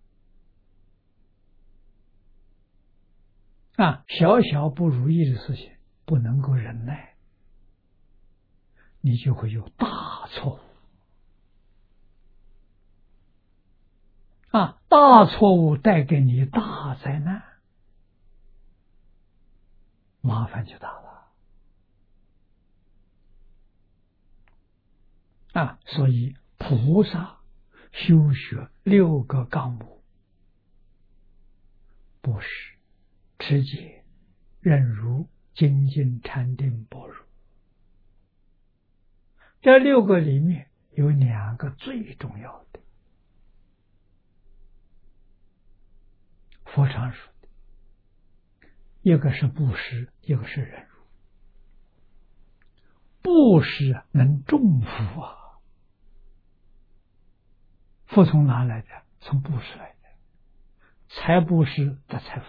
啊，小小不如意的事情不能够忍耐，你就会有大错误啊，大错误带给你大灾难，麻烦就大了啊！所以菩萨修学六个纲目：布施、持戒、忍辱、精进、禅定、般若。这六个里面有两个最重要的， 佛常说的，一个是布施，一个是忍辱。布施能种福啊，福从哪来的？从布施来的。财布施得财富，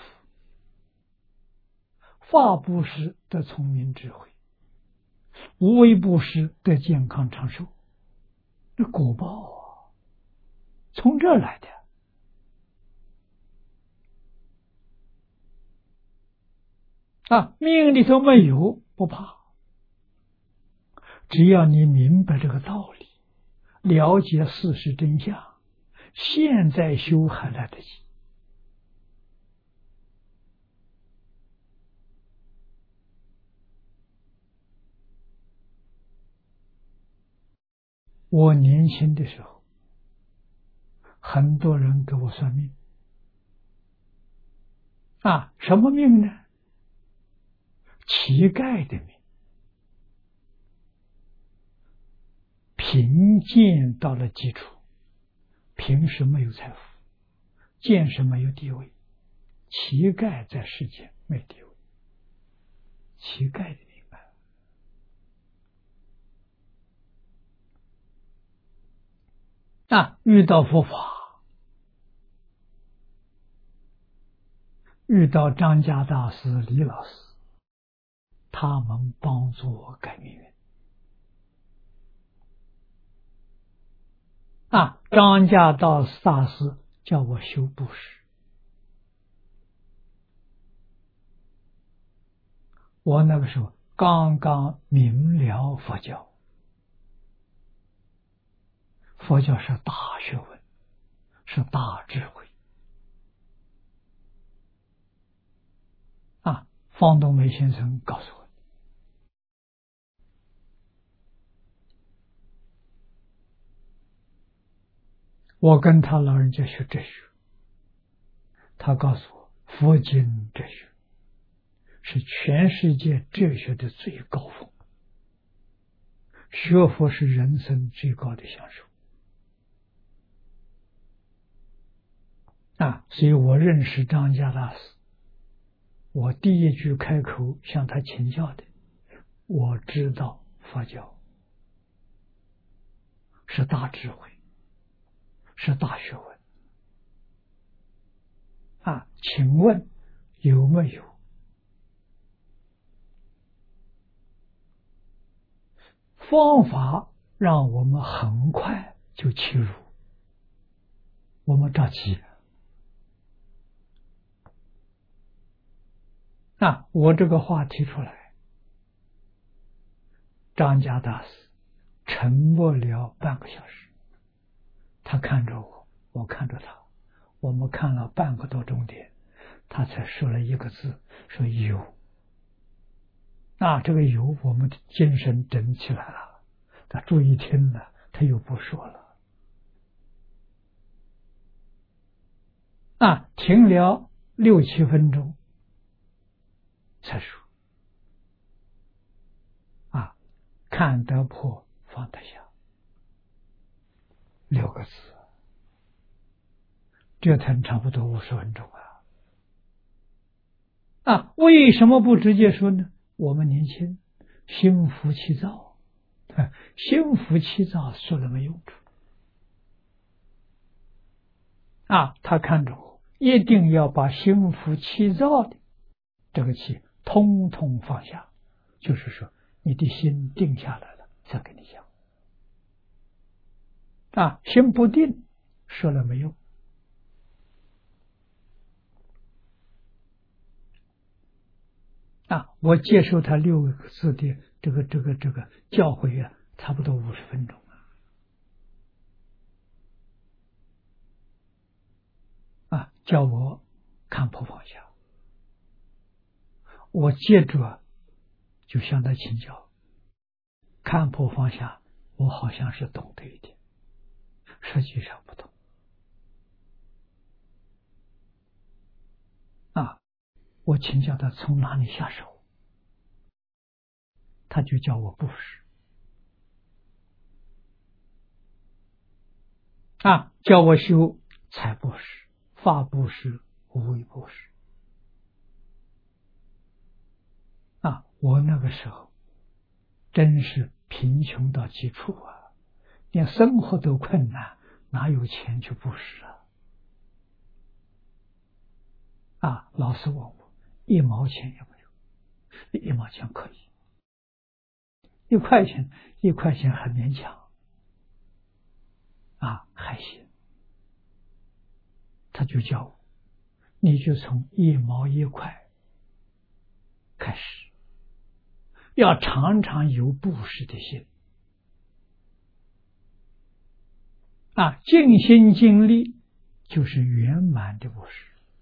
法布施得聪明智慧，无为布施得健康长寿。这果报啊，从这儿来的。啊，命里头没有不怕，只要你明白这个道理，了解事实真相，现在修还来得及。我年轻的时候，很多人给我算命啊，什么命呢？乞丐的命，贫贱到了基础，贫是没有财富，贱是没有地位，乞丐在世间没地位，乞丐的命啊，遇到佛法，遇到张家大师、李老师，他们帮助我改命运。啊，张家大师大师叫我修布施，我那个时候刚刚明了佛教，佛教是大学问，是大智慧。啊，方东梅先生告诉我，我跟他老人家学哲学，他告诉我，佛经哲学是全世界哲学的最高峰，学佛是人生最高的享受。啊，所以我认识张家大师，我第一句开口向他请教的，我知道佛教是大智慧，是大学问。啊，请问有没有方法让我们很快就切入？我们着急。啊，我这个话提出来，张家大师沉默了半个小时，他看着我，我看着他，我们看了半个多钟点，他才说了一个字，说有。啊，这个有我们的精神整起来了，他注意听了，他又不说了。啊，停了六七分钟才说。啊，看得破放得下，六个字，折腾差不多五十分钟啊！啊，为什么不直接说呢？我们年轻，心浮气躁，啊，心浮气躁说了没用处。啊，他看着我，一定要把心浮气躁的这个气通通放下，就是说你的心定下来了，再跟你讲。啊，心不定，说了没用。啊，我接受他六个字的这个这个这个教诲啊，差不多五十分钟啊，啊，叫我看破放下。我接着就向他请教，看破放下，我好像是懂得一点，实际上不懂。啊，我请教他从哪里下手，他就叫我布施。啊，叫我修财布施、法布施、 无为布施啊！我那个时候真是贫穷到极处啊，连生活都困难，哪有钱去布施啊？啊！老师问我，一毛钱也没有，一毛钱可以，一块钱，一块钱很勉强啊，还行。他就叫我，你就从一毛一块开始，要常常有布施的心啊，尽心尽力就是圆满的布施。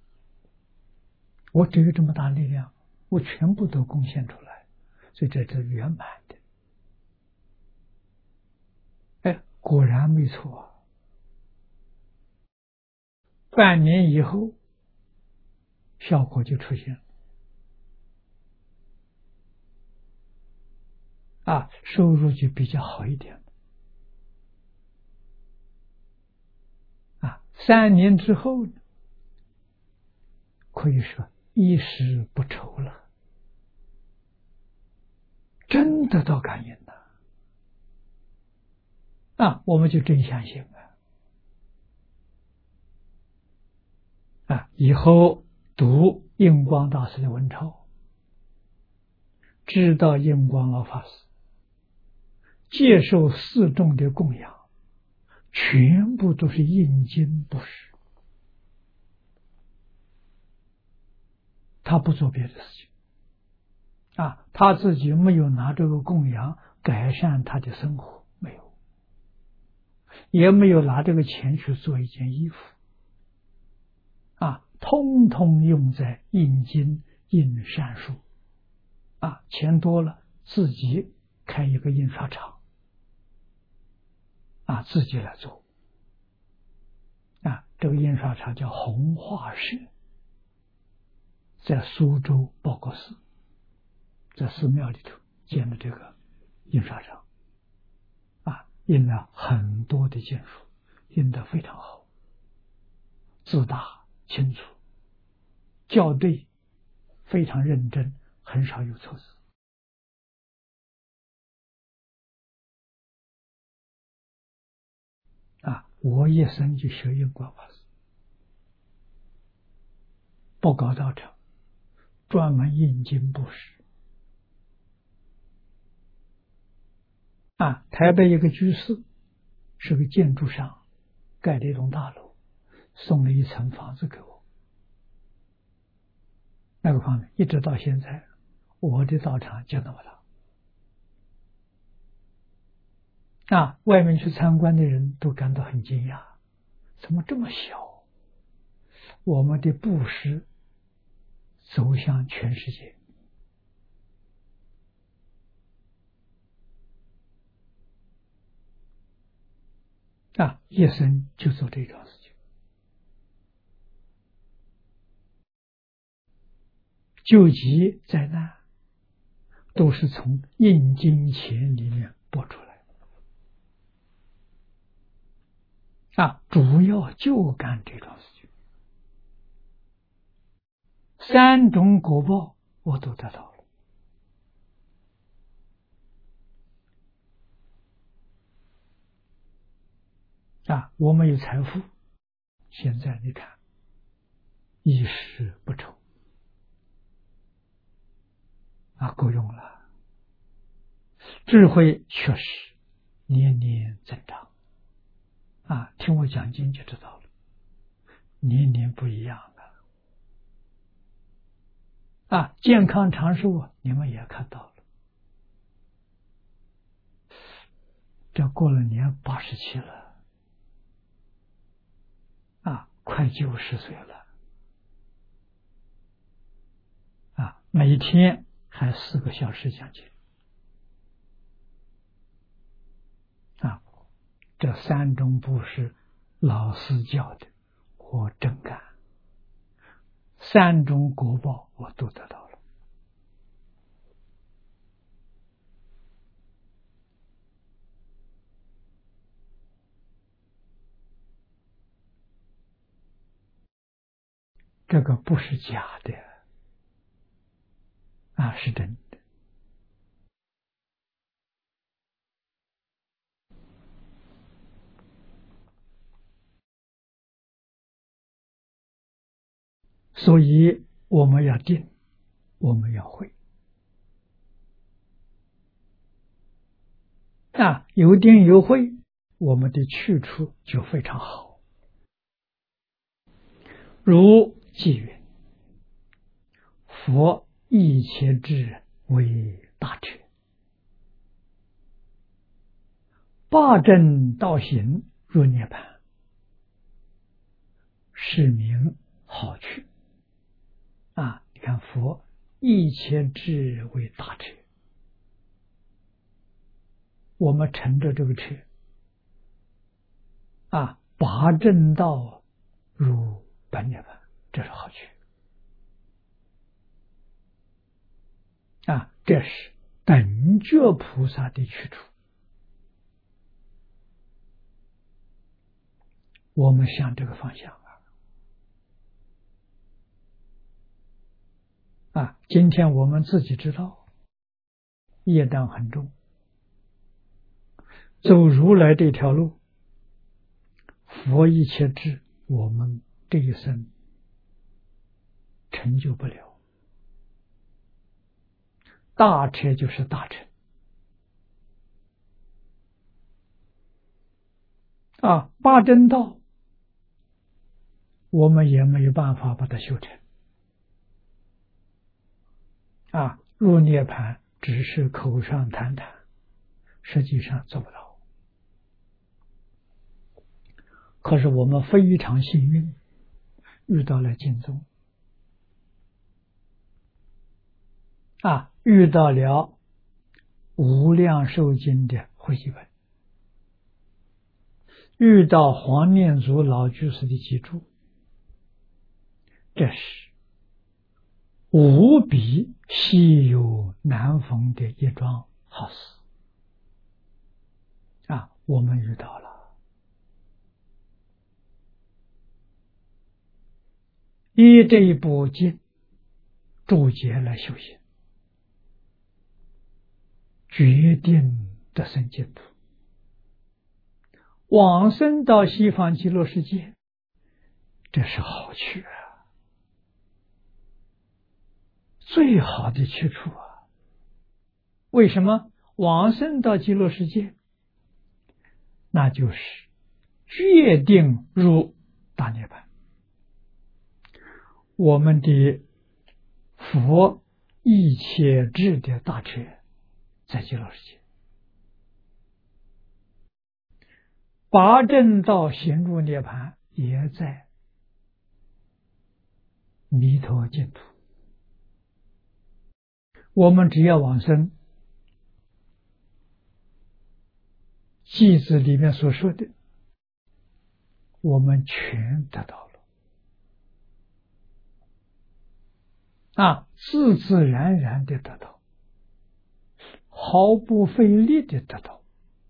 我只有这么大力量，我全部都贡献出来，所以这是圆满的。哎，果然没错啊！半年以后，效果就出现了啊，收入就比较好一点啊。三年之后，可以说衣食不愁了，真得到感应了啊！我们就真相信啊啊！以后读印光大师的文钞，知道印光老法师接受四众的供养，全部都是印经布施，他不做别的事情啊，他自己没有拿这个供养改善他的生活，没有，也没有拿这个钱去做一件衣服啊，通通用在印经、印善书啊，钱多了自己开一个印刷厂啊，自己来做啊，这个印刷厂叫弘化社，在苏州报国寺，在寺庙里头建了这个印刷厂啊，印了很多的经书，印得非常好，字大清楚，校对非常认真，很少有错字啊。我一生就学印光法师，不搞道场，专门印经布施啊。台北一个居士是个建筑商，盖了一栋大楼，送了一层房子给我，那个房子一直到现在，我的道场就那么大啊！外面去参观的人都感到很惊讶，怎么这么小？我们的布施走向全世界啊！一生就做这桩事情，救急灾难都是从印经钱里面拨出来啊！主要就干这桩事情，三种果报我都得到了啊！我没有财富，现在你看，衣食不愁啊，够用了。智慧确实年年增长啊！听我讲经就知道了，年年不一样了啊！健康长寿你们也看到了，这过了年八十七了啊，快九十岁了啊！每天还四个小时讲经啊！这三种布施老师教的，我真干，三种果报我都得到了这个不是假的啊，是真的。所以我们要定，我们要会啊，有定有会，我们的去处就非常好。如偈云：佛一切智为大彻，八正道行入涅槃，是名好趣。啊，你看佛一切智为大彻，我们乘着这个车啊，八正道入本涅槃，这是好趣啊，这是等觉菩萨的去处。我们向这个方向啊，啊，今天我们自己知道，业障很重，走如来这条路，佛一切智，我们这一生成就不了。大彻就是大乘啊，八正道我们也没有办法把它修成啊，入涅槃只是口上谈谈，实际上做不到。可是我们非常幸运，遇到了经宗啊，遇到了无量寿经的汇集本，遇到黄念祖老居士的集注，这是无比稀有难逢的一桩好事啊！我们遇到了，以这一部经注解来修行，决定得生净土，往生到西方极乐世界，这是好去啊，最好的去处啊！为什么往生到极乐世界？那就是决定入大涅槃。我们的佛一切智的大彻在极乐世界，八正道行入涅槃也在弥陀净土。我们只要往生，偈子里面所说的，我们全得到了啊，自自然然的得到，毫不费力的得到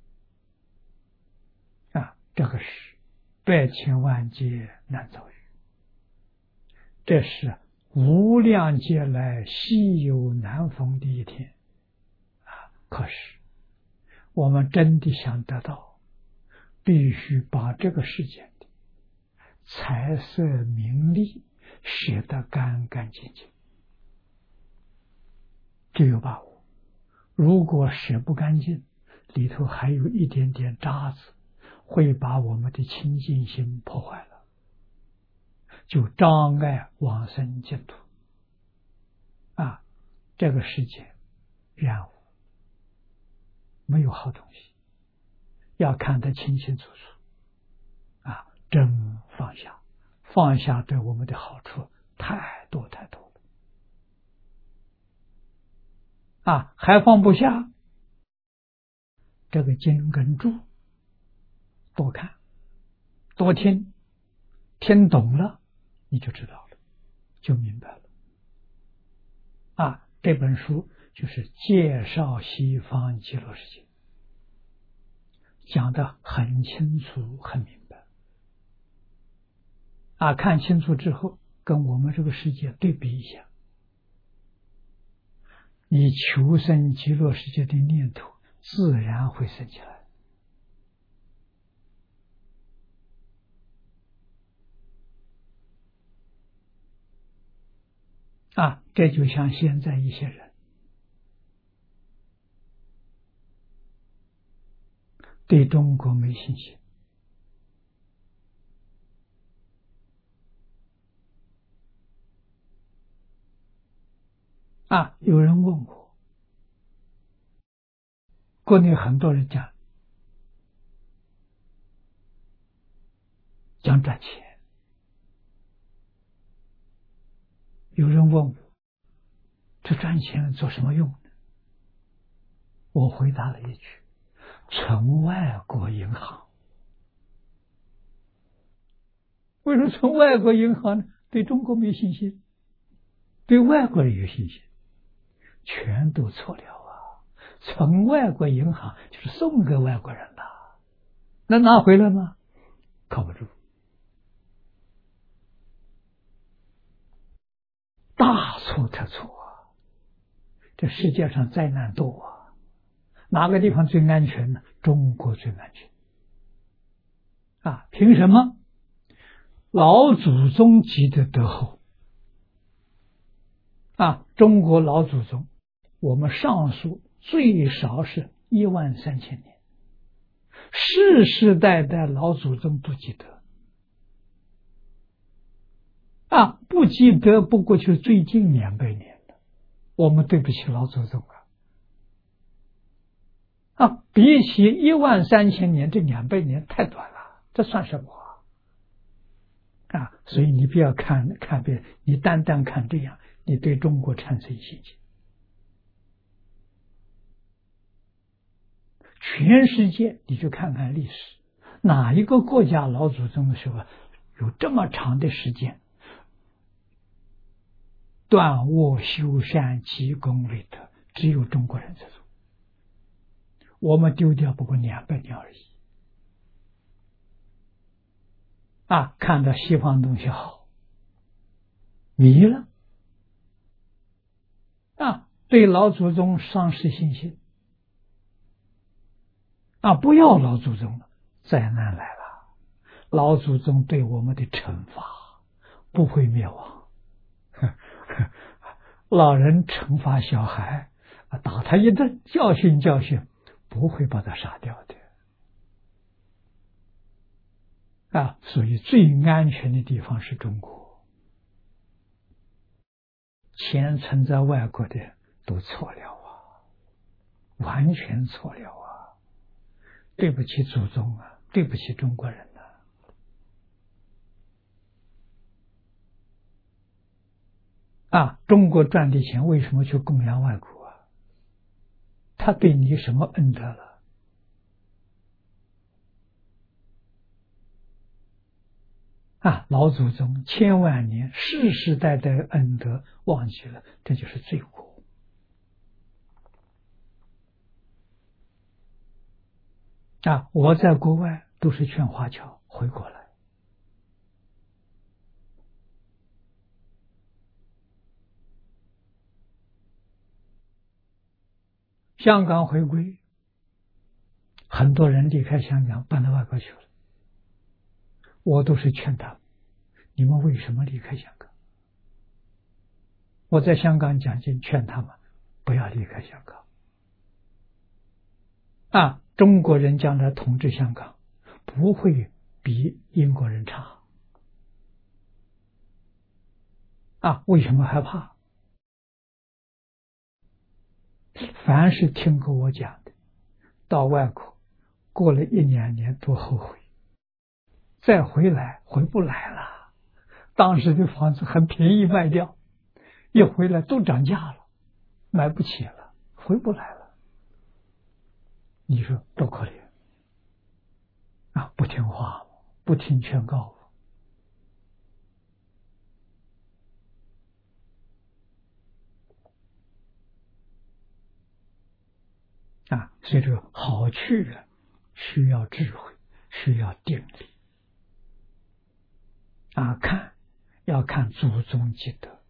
啊，这个是百千万劫难遭遇，这是无量劫来稀有难逢的一天啊！可是我们真的想得到，必须把这个世界的财色名利舍得干干净净，就有把握。如果舍不干净，里头还有一点点渣子，会把我们的清净心破坏了，就障碍往生净土啊！这个世界染污，没有好东西，要看得清清楚楚啊！真放下，放下对我们的好处太多太多了啊！还放不下，这个经跟注多看多听，听懂了你就知道了，就明白了啊！这本书就是介绍西方极乐世界，讲得很清楚很明白啊！看清楚之后， 跟我们这个世界对比一下，你求生极乐世界的念头自然会升起来。啊，这就像现在一些人对中国没信心。啊，有人问我，国内很多人讲讲赚钱，有人问我，这赚钱做什么用呢？我回答了一句：存外国银行。为什么存外国银行呢？对中国没信心，对外国人有信心，全都错了啊！存外国银行就是送给外国人的，能拿回来吗？靠不住。大错特错啊！这世界上灾难多啊，哪个地方最安全呢？中国最安全啊！凭什么？老祖宗积的德厚啊！中国老祖宗，我们上述最少是一万三千年，世世代代老祖宗不积德啊！不积德不过就是最近两百年的，我们对不起老祖宗啊！啊，比起一万三千年这两百年太短了，这算什么啊？所以你不要看看别人，你单单看这样，你对中国产生信心。全世界你去看看历史，哪一个国家老祖宗的时候有这么长的时间断恶修善积功累德？只有中国人在做，我们丢掉不过两百年而已啊！看到西方东西好，迷了啊，对老祖宗丧失信心啊！不要老祖宗了，灾难来了，老祖宗对我们的惩罚不会灭亡。老人惩罚小孩，打他一顿，教训教训，不会把他杀掉的啊！所以最安全的地方是中国，钱存在外国的都错了啊，完全错了啊！对不起祖宗啊，对不起中国人啊！啊，中国赚的钱为什么去供养外国啊？他对你什么恩德了？啊，老祖宗千万年世世代代恩德忘记了，这就是罪过啊！我在国外都是劝华侨回国来，香港回归，很多人离开香港搬到外国去了，我都是劝他们，你们为什么离开香港？我在香港讲经，劝他们不要离开香港啊！中国人将来统治香港，不会比英国人差啊！为什么害怕？凡是听过我讲的，到外国过了一两年都后悔，再回来回不来了。当时的房子很便宜卖掉，一回来都涨价了，买不起了，回不来了。你说多可怜啊！不听话，不听劝告啊！所以这个好去啊，需要智慧，需要定力啊！看要看祖宗积德，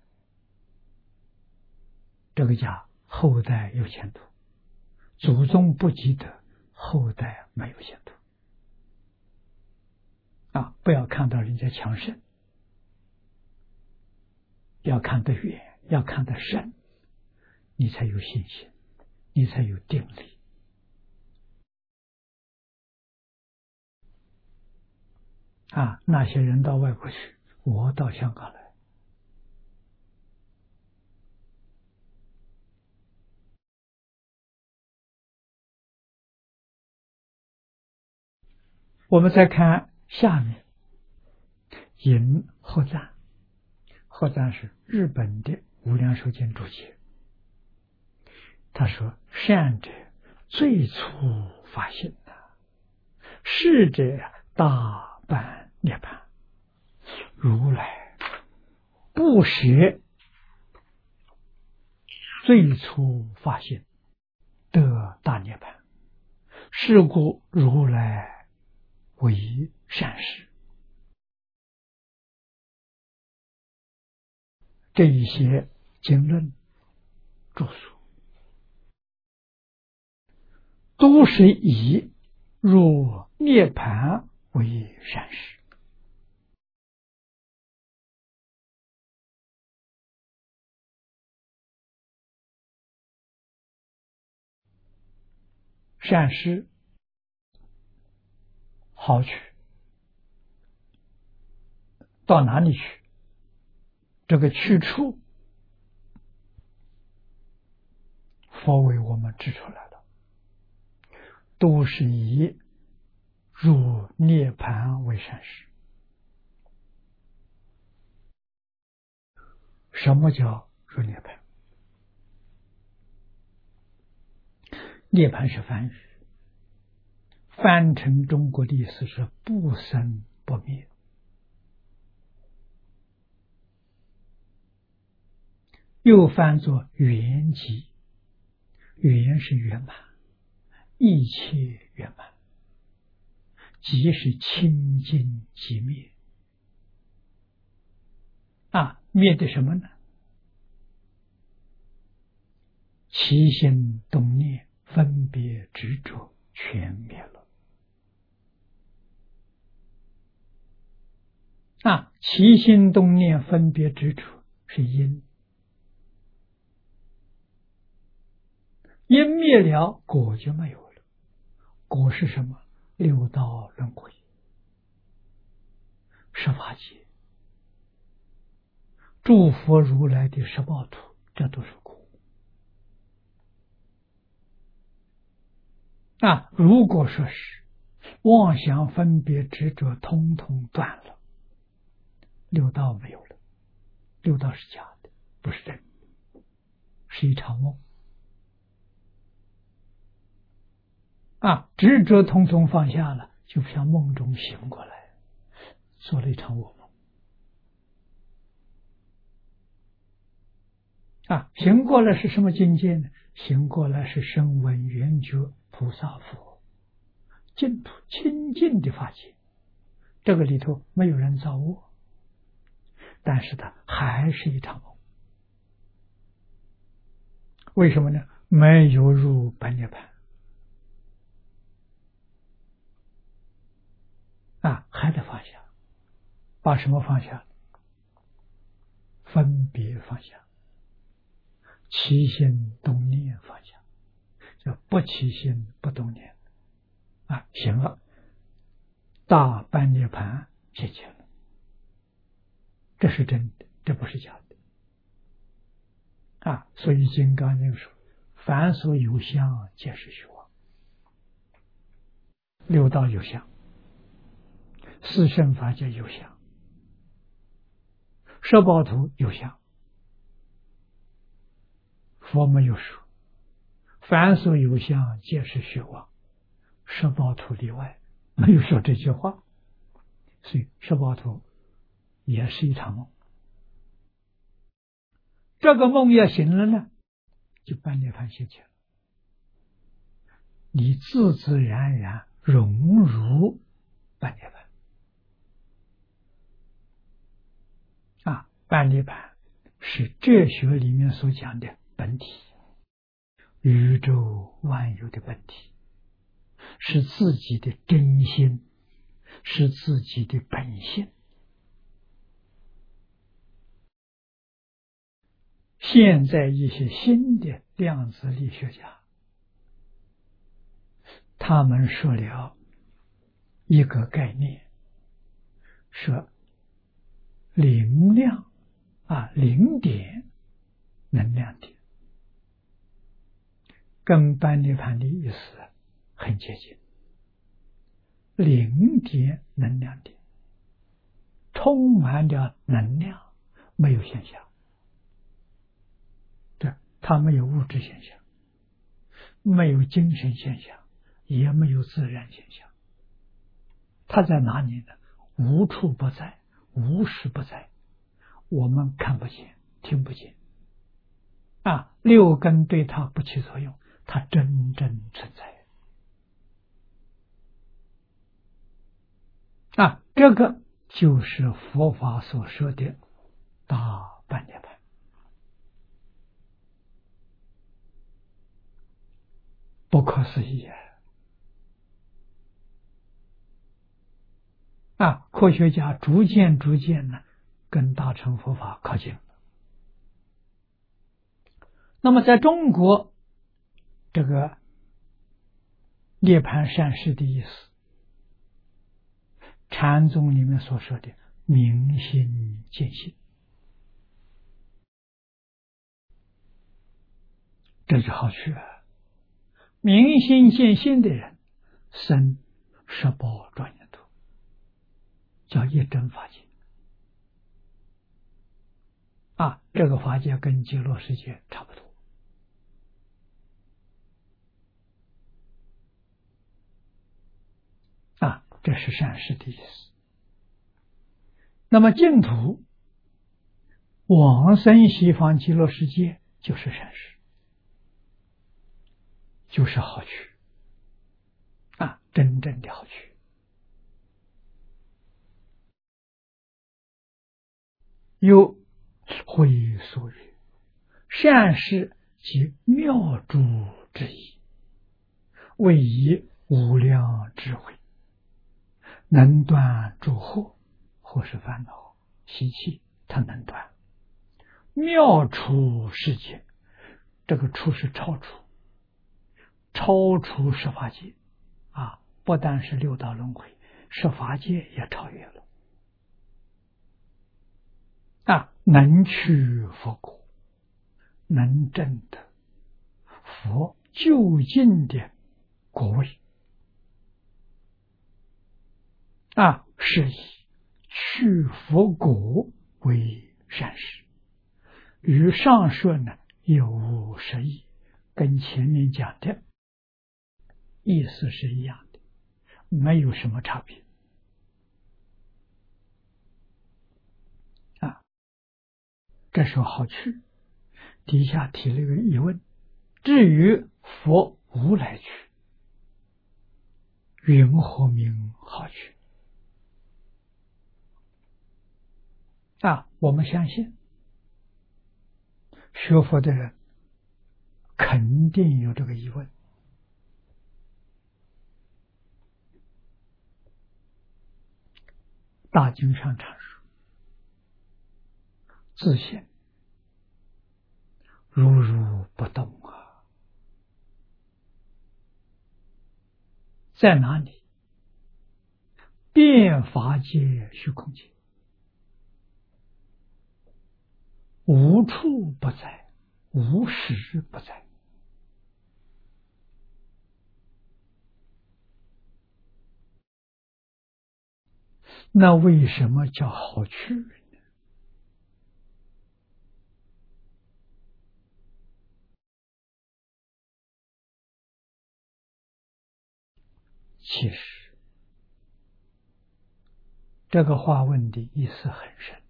这个家后代有前途；祖宗不积德，后代没有前途。啊，不要看到人家强盛，要看得远，要看得深，你才有信心，你才有定力。啊，那些人到外国去，我到香港来，我们再看下面，引后赞。后赞是日本的无量寿经注解。他说：善者最初发心呐，是者大般涅槃。如来不舍最初发心得大涅槃，是故如来为善事。这一些经论著述都是以入涅槃为善事。善事好去，到哪里去？这个去处，佛为我们指出来了，都是以入涅槃为善事。什么叫入涅槃？涅槃是梵语，翻成中国的意思是不生不灭。又翻作圆寂，圆是圆满，一切圆满，寂是清净寂灭。啊，灭的什么呢？起心动念分别执着全灭了。啊，起心动念分别执着是因，因灭了，果就没有了。果是什么？六道轮回，十法界，诸佛如来的十报土，这都是果。啊，如果说是妄想分别执着通通断了，六道没有了，六道是假的，不是真的，是一场梦。啊，执着通通放下了，就像梦中醒过来，做了一场噩梦。啊，醒过来是什么境界呢？醒过来是声闻缘觉菩萨佛，净土清净的法界，这个里头没有人造恶，但是它还是一场梦。为什么呢？没有入本涅槃。啊，还得放下。把什么放下？分别放下，起心动念放下，叫不起心不动念。啊，行了，大般涅槃解决了，这是真的，这不是假的。啊，所以金刚经说：凡所有相，皆是虚妄。六道有相，四圣法界有相，十报土有相。佛没有说凡所有相，皆是虚妄，十报土例外，没有说这句话。所以十报土也是一场梦。这个梦要醒了呢，就般涅槃现前了，你自自然然融入般涅槃。 半涅盘是哲学里面所讲的本体，宇宙万有的本体，是自己的真心，是自己的本性。现在一些新的量子力学家，他们说了一个概念，说零量啊，零点能量点，跟般涅盘的意思很接近。零点能量点，充满了能量，没有现象。对，它没有物质现象，没有精神现象，也没有自然现象。它在哪里呢？无处不在，无时不在，我们看不见，听不见。啊，六根对它不起作用，它真正存在。啊，这个就是佛法所说的大般涅盘。不可思议啊！啊，科学家逐渐逐渐呢，跟大乘佛法靠近了。那么在中国，这个涅盘善事的意思，禅宗里面所说的明心见性，这就好去啊！明心见性的人，生十宝庄严土，叫一真法界。啊，这个法界跟极乐世界差不多。啊，这是善事的意思。那么净土往生西方极乐世界就是善事，就是好趣啊，真正的好趣。有会所曰：善事即妙珠之意，为以无量智慧，能断诸惑，或是烦恼习气，它能断。妙出世界，这个出是超出，超出十法界啊，不但是六道轮回，十法界也超越了啊，能去佛果，能证得佛究竟的果位啊，是以去佛果为善事，与上说呢有无实异，跟前面讲的意思是一样的，没有什么差别啊。这时候好去，底下提了一个疑问：至于佛无来去，云何名好去？啊，我们相信学佛的人肯定有这个疑问。大经上阐述，自性如如不动啊，在哪里？遍法界虚空界，无处不在，无时不在。那为什么叫好去呢？其实这个话问的意思很深。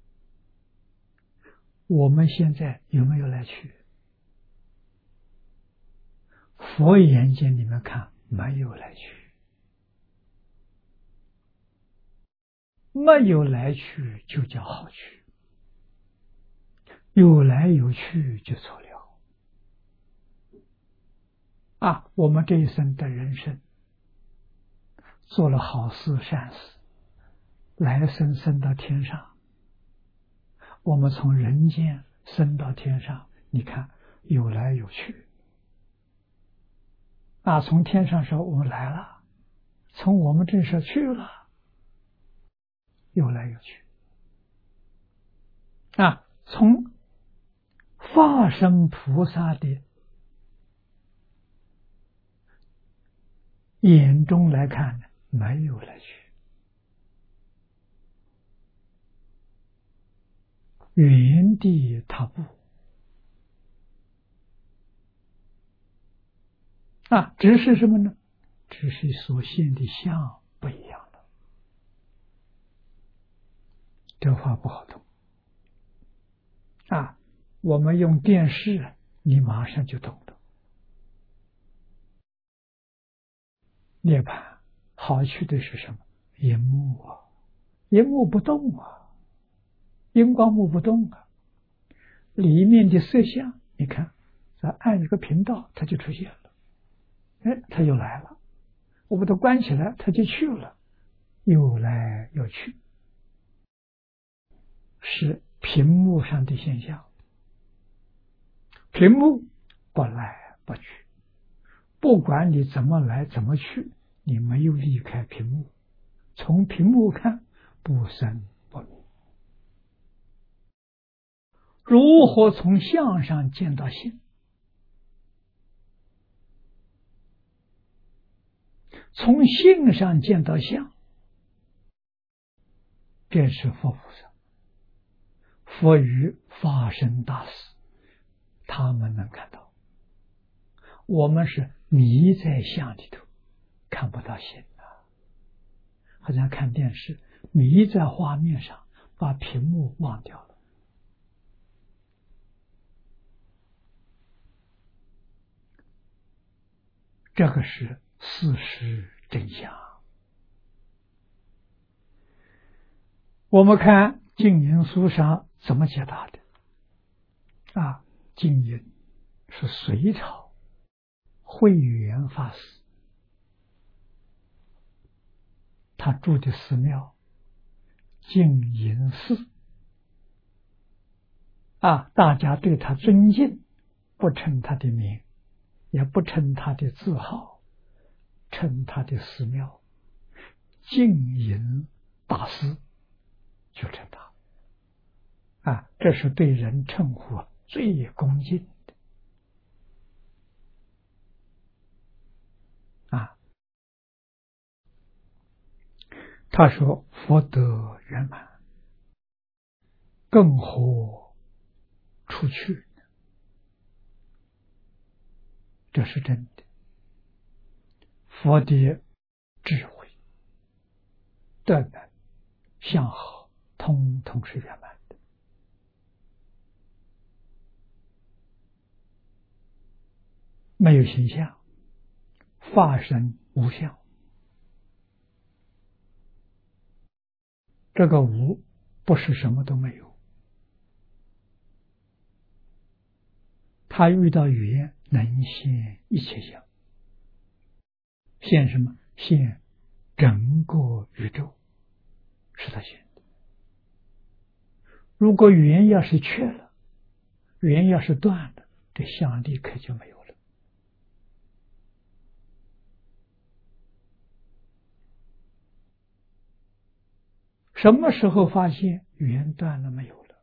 我们现在有没有来去？佛眼睛里面看，没有来去，没有来去就叫好去。 有来有去就错了啊！我们这一生的人生做了好事善事，来生升到天上，我们从人间升到天上，你看有来有去啊！从天上说我们来了，从我们这说去了，有来有去啊！从化身菩萨的眼中来看呢，没有来去，原地踏步啊！只是什么呢？只是所现的相不一样了。这话不好懂啊！我们用电视，你马上就懂了。涅槃好去的是什么？荧幕啊，荧幕不动啊，荧光幕不动啊，里面的色相，你看，再按一个频道，它就出现了，哎，它又来了。我把它关起来，它就去了，又来又去，是屏幕上的现象。屏幕不来不去，不管你怎么来怎么去，你没有离开屏幕，从屏幕看不生不灭。如何从相上见到性？从性上见到相，便是佛菩萨。佛与法身大士，他们能看到。我们是迷在相里头，看不到性啊。好像看电视，迷在画面上，把屏幕忘掉了。这个是事实真相。我们看净云书上怎么解答的啊？净云是隋朝慧远法师他住的寺庙净云寺啊，大家对他尊敬，不称他的名，也不称他的字号，称他的寺庙净云大师，就称他啊，这是对人称呼最恭敬的啊。他说佛德圆满，更何出去，这是真的。佛的智慧德能相好通通是圆满的，没有形象，法身无相。这个无不是什么都没有，他遇到语言能现一切相，现什么？现整个宇宙是他现的。如果语言要是缺了，语言要是断了，这相立刻就没有了。什么时候发现语言断了没有了？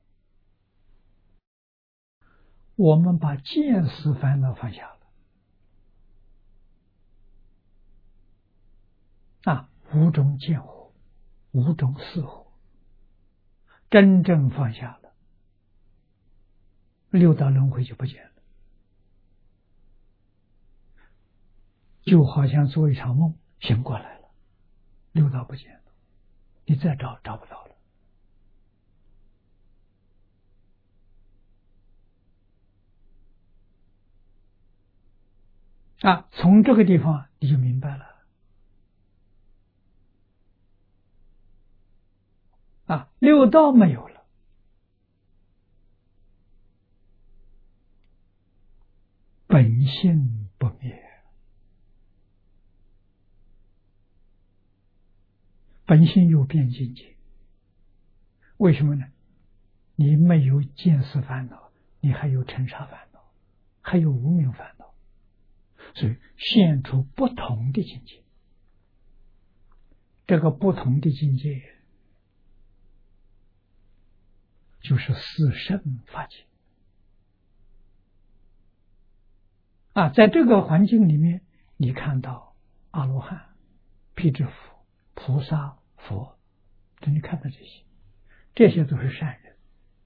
我们把见识烦恼放下了啊，无中见惑，无中识惑，真正放下了，六道轮回就不见了。就好像做一场梦，醒过来了，六道不见了，你再找找不到了。啊，从这个地方你就明白了。啊，六道没有了， 本性不灭。本性有变境界，为什么呢？你没有见思烦恼，你还有尘沙烦恼，还有无明烦恼，所以现出不同的境界。这个不同的境界就是四圣法界啊，在这个环境里面，你看到阿罗汉、辟支佛、菩萨、佛，你看到这些，这些都是善人，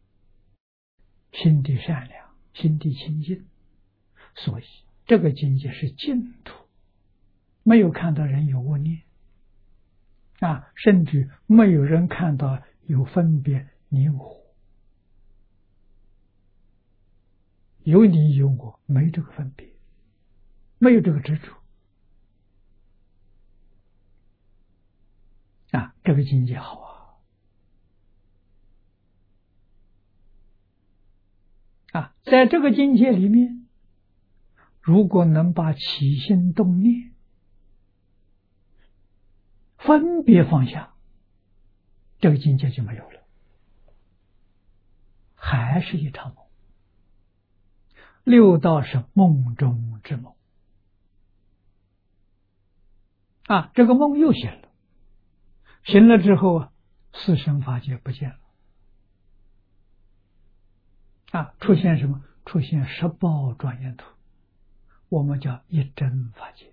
心地善良，心地清净，所以这个境界是净土，没有看到人有恶念啊，甚至没有人看到有分别你我，有你有我，没这个分别，没有这个执着啊，这个境界好啊！啊，在这个境界里面，如果能把起心动念分别放下，这个境界就没有了，还是一场梦。六道是梦中之梦啊，这个梦又醒了，醒了之后啊，四圣法界不见了啊，出现什么？出现十报庄严土，我们叫一真法界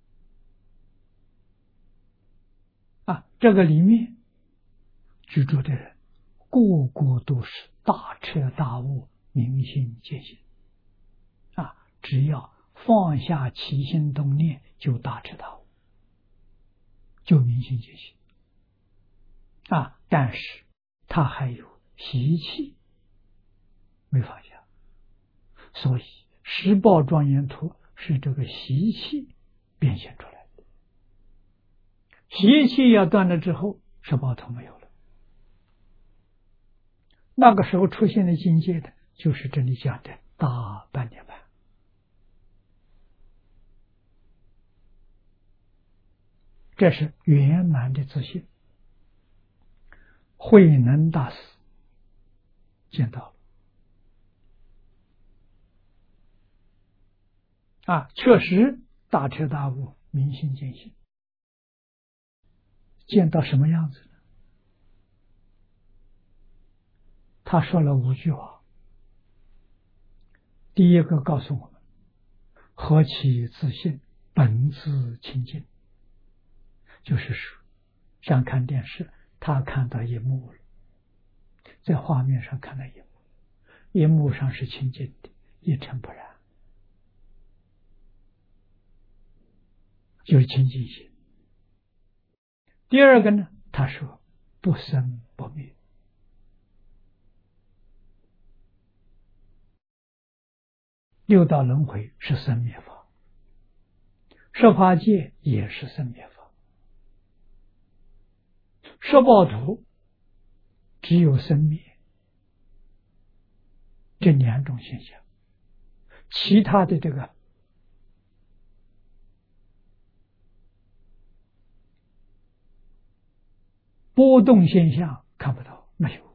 啊，这个里面居住的人个个都是大彻大悟，明心见性啊，只要放下起心动念，就大彻大悟，就明心见性啊。但是他还有习气没放下，所以十报庄严土是这个习气变现出来的。习气要断了之后，十报土没有了。那个时候出现的境界的，就是这里讲的大半涅槃。这是圆满的自信。慧能大师见到了啊，确实大彻大悟，明心见性。见到什么样子呢？他说了五句话。第一个告诉我们，何其自信，本自清净。就是说，像看电视，他看到一幕了，在画面上看到一幕，一幕上是清净的，一尘不染，就是清净心。第二个呢，他说不生不灭。六道轮回是生灭法，十法界也是生灭法，十报土只有生灭这两种现象，其他的这个波动现象看不到，没有。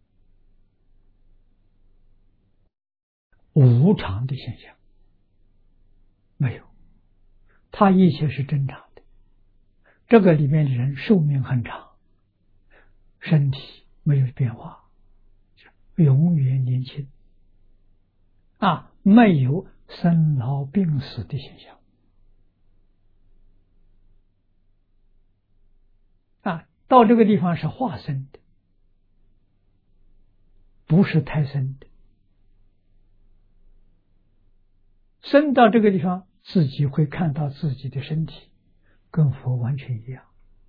无常的现象没有，它一切是正常的。这个里面的人寿命很长，身体没有变化，永远年轻啊，没有生老病死的现象啊。到这个地方是化生的，不是胎生的。生到这个地方，自己会看到自己的身体跟佛完全一样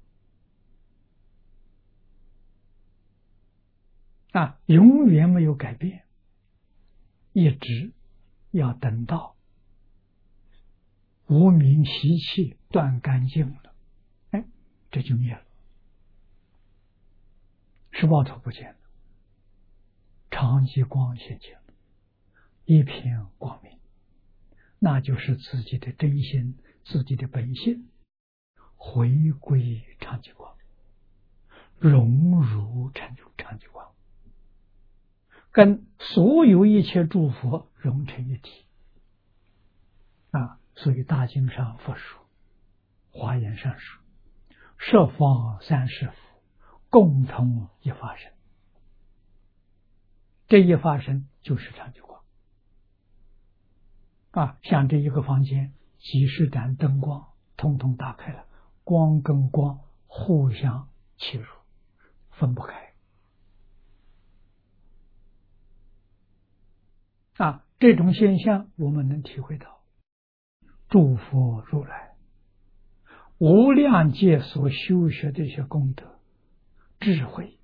啊，永远没有改变，一直要等到无明习气断干净了，哎，这就灭了，十报土不见了，常寂光现前了，一片光明。 那就是自己的真心，自己的本性，回归常寂光，融入常常寂光，跟所有一切诸佛融成一体啊！所以大经上佛说，华严上说，十方三世佛共同一法身，这一法身就是常寂光啊！像这一个房间，几十盏灯光通通打开了，光跟光互相切入，分不开啊！这种现象我们能体会到，诸佛如来无量劫所修学的一些功德智慧，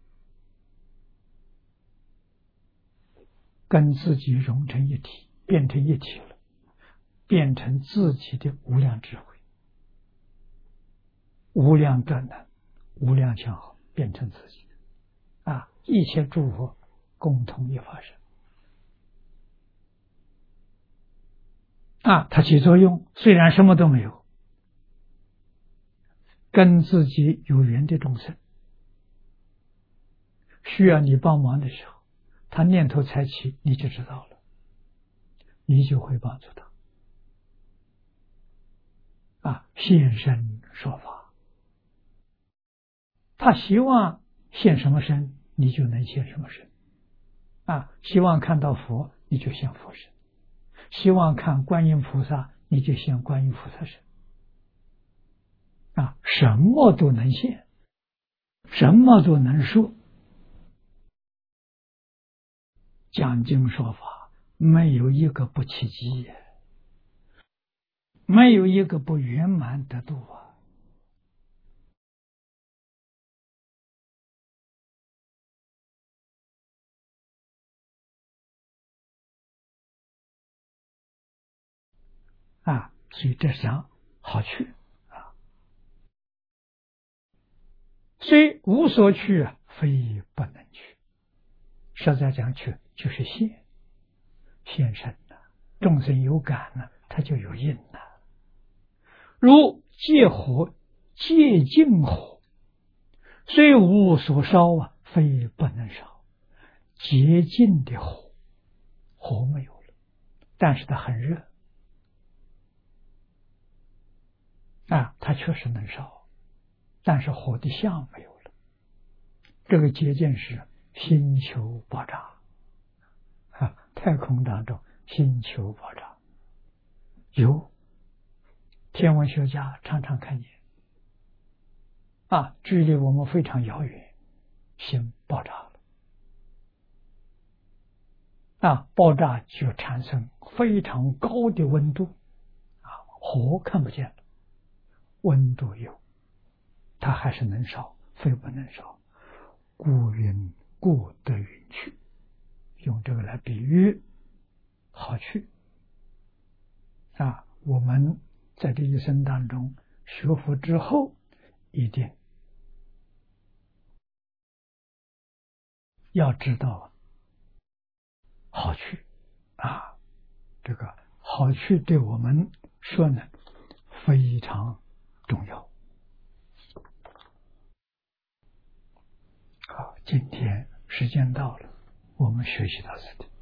跟自己融成一体，变成一体了，变成自己的无量智慧，无量德能，无量相好，变成自己的啊！一切诸佛共同一法身啊，它起作用，虽然什么都没有，跟自己有缘的众生需要你帮忙的时候，他念头才起，你就知道了，你就会帮助他啊，现身说法。他希望现什么身，你就能现什么身啊！希望看到佛，你就现佛身；希望看观音菩萨，你就现观音菩萨身啊！什么都能现，什么都能说。讲经说法，没有一个不契机，没有一个不圆满得度啊！啊，所以这想好去啊，虽无所去，非不能去。实在讲去，就是现现身了，众生有感了，他就有应了。如借火，借尽火，虽无所烧啊，非不能烧。洁净的火，火没有了，但是它很热啊，它确实能烧，但是火的相没有了。这个洁净是星球爆炸啊，太空当中星球爆炸，有天文学家常常看见啊，距离我们非常遥远，星爆炸了啊，爆炸就产生非常高的温度啊，火看不见了，温度有，它还是能烧，非不能烧。故云故得云去，用这个来比喻好去啊！我们在这一生当中学佛之后，一定要知道好去啊！这个好去对我们说呢非常重要。好，今天时间到了，我们学习到这里。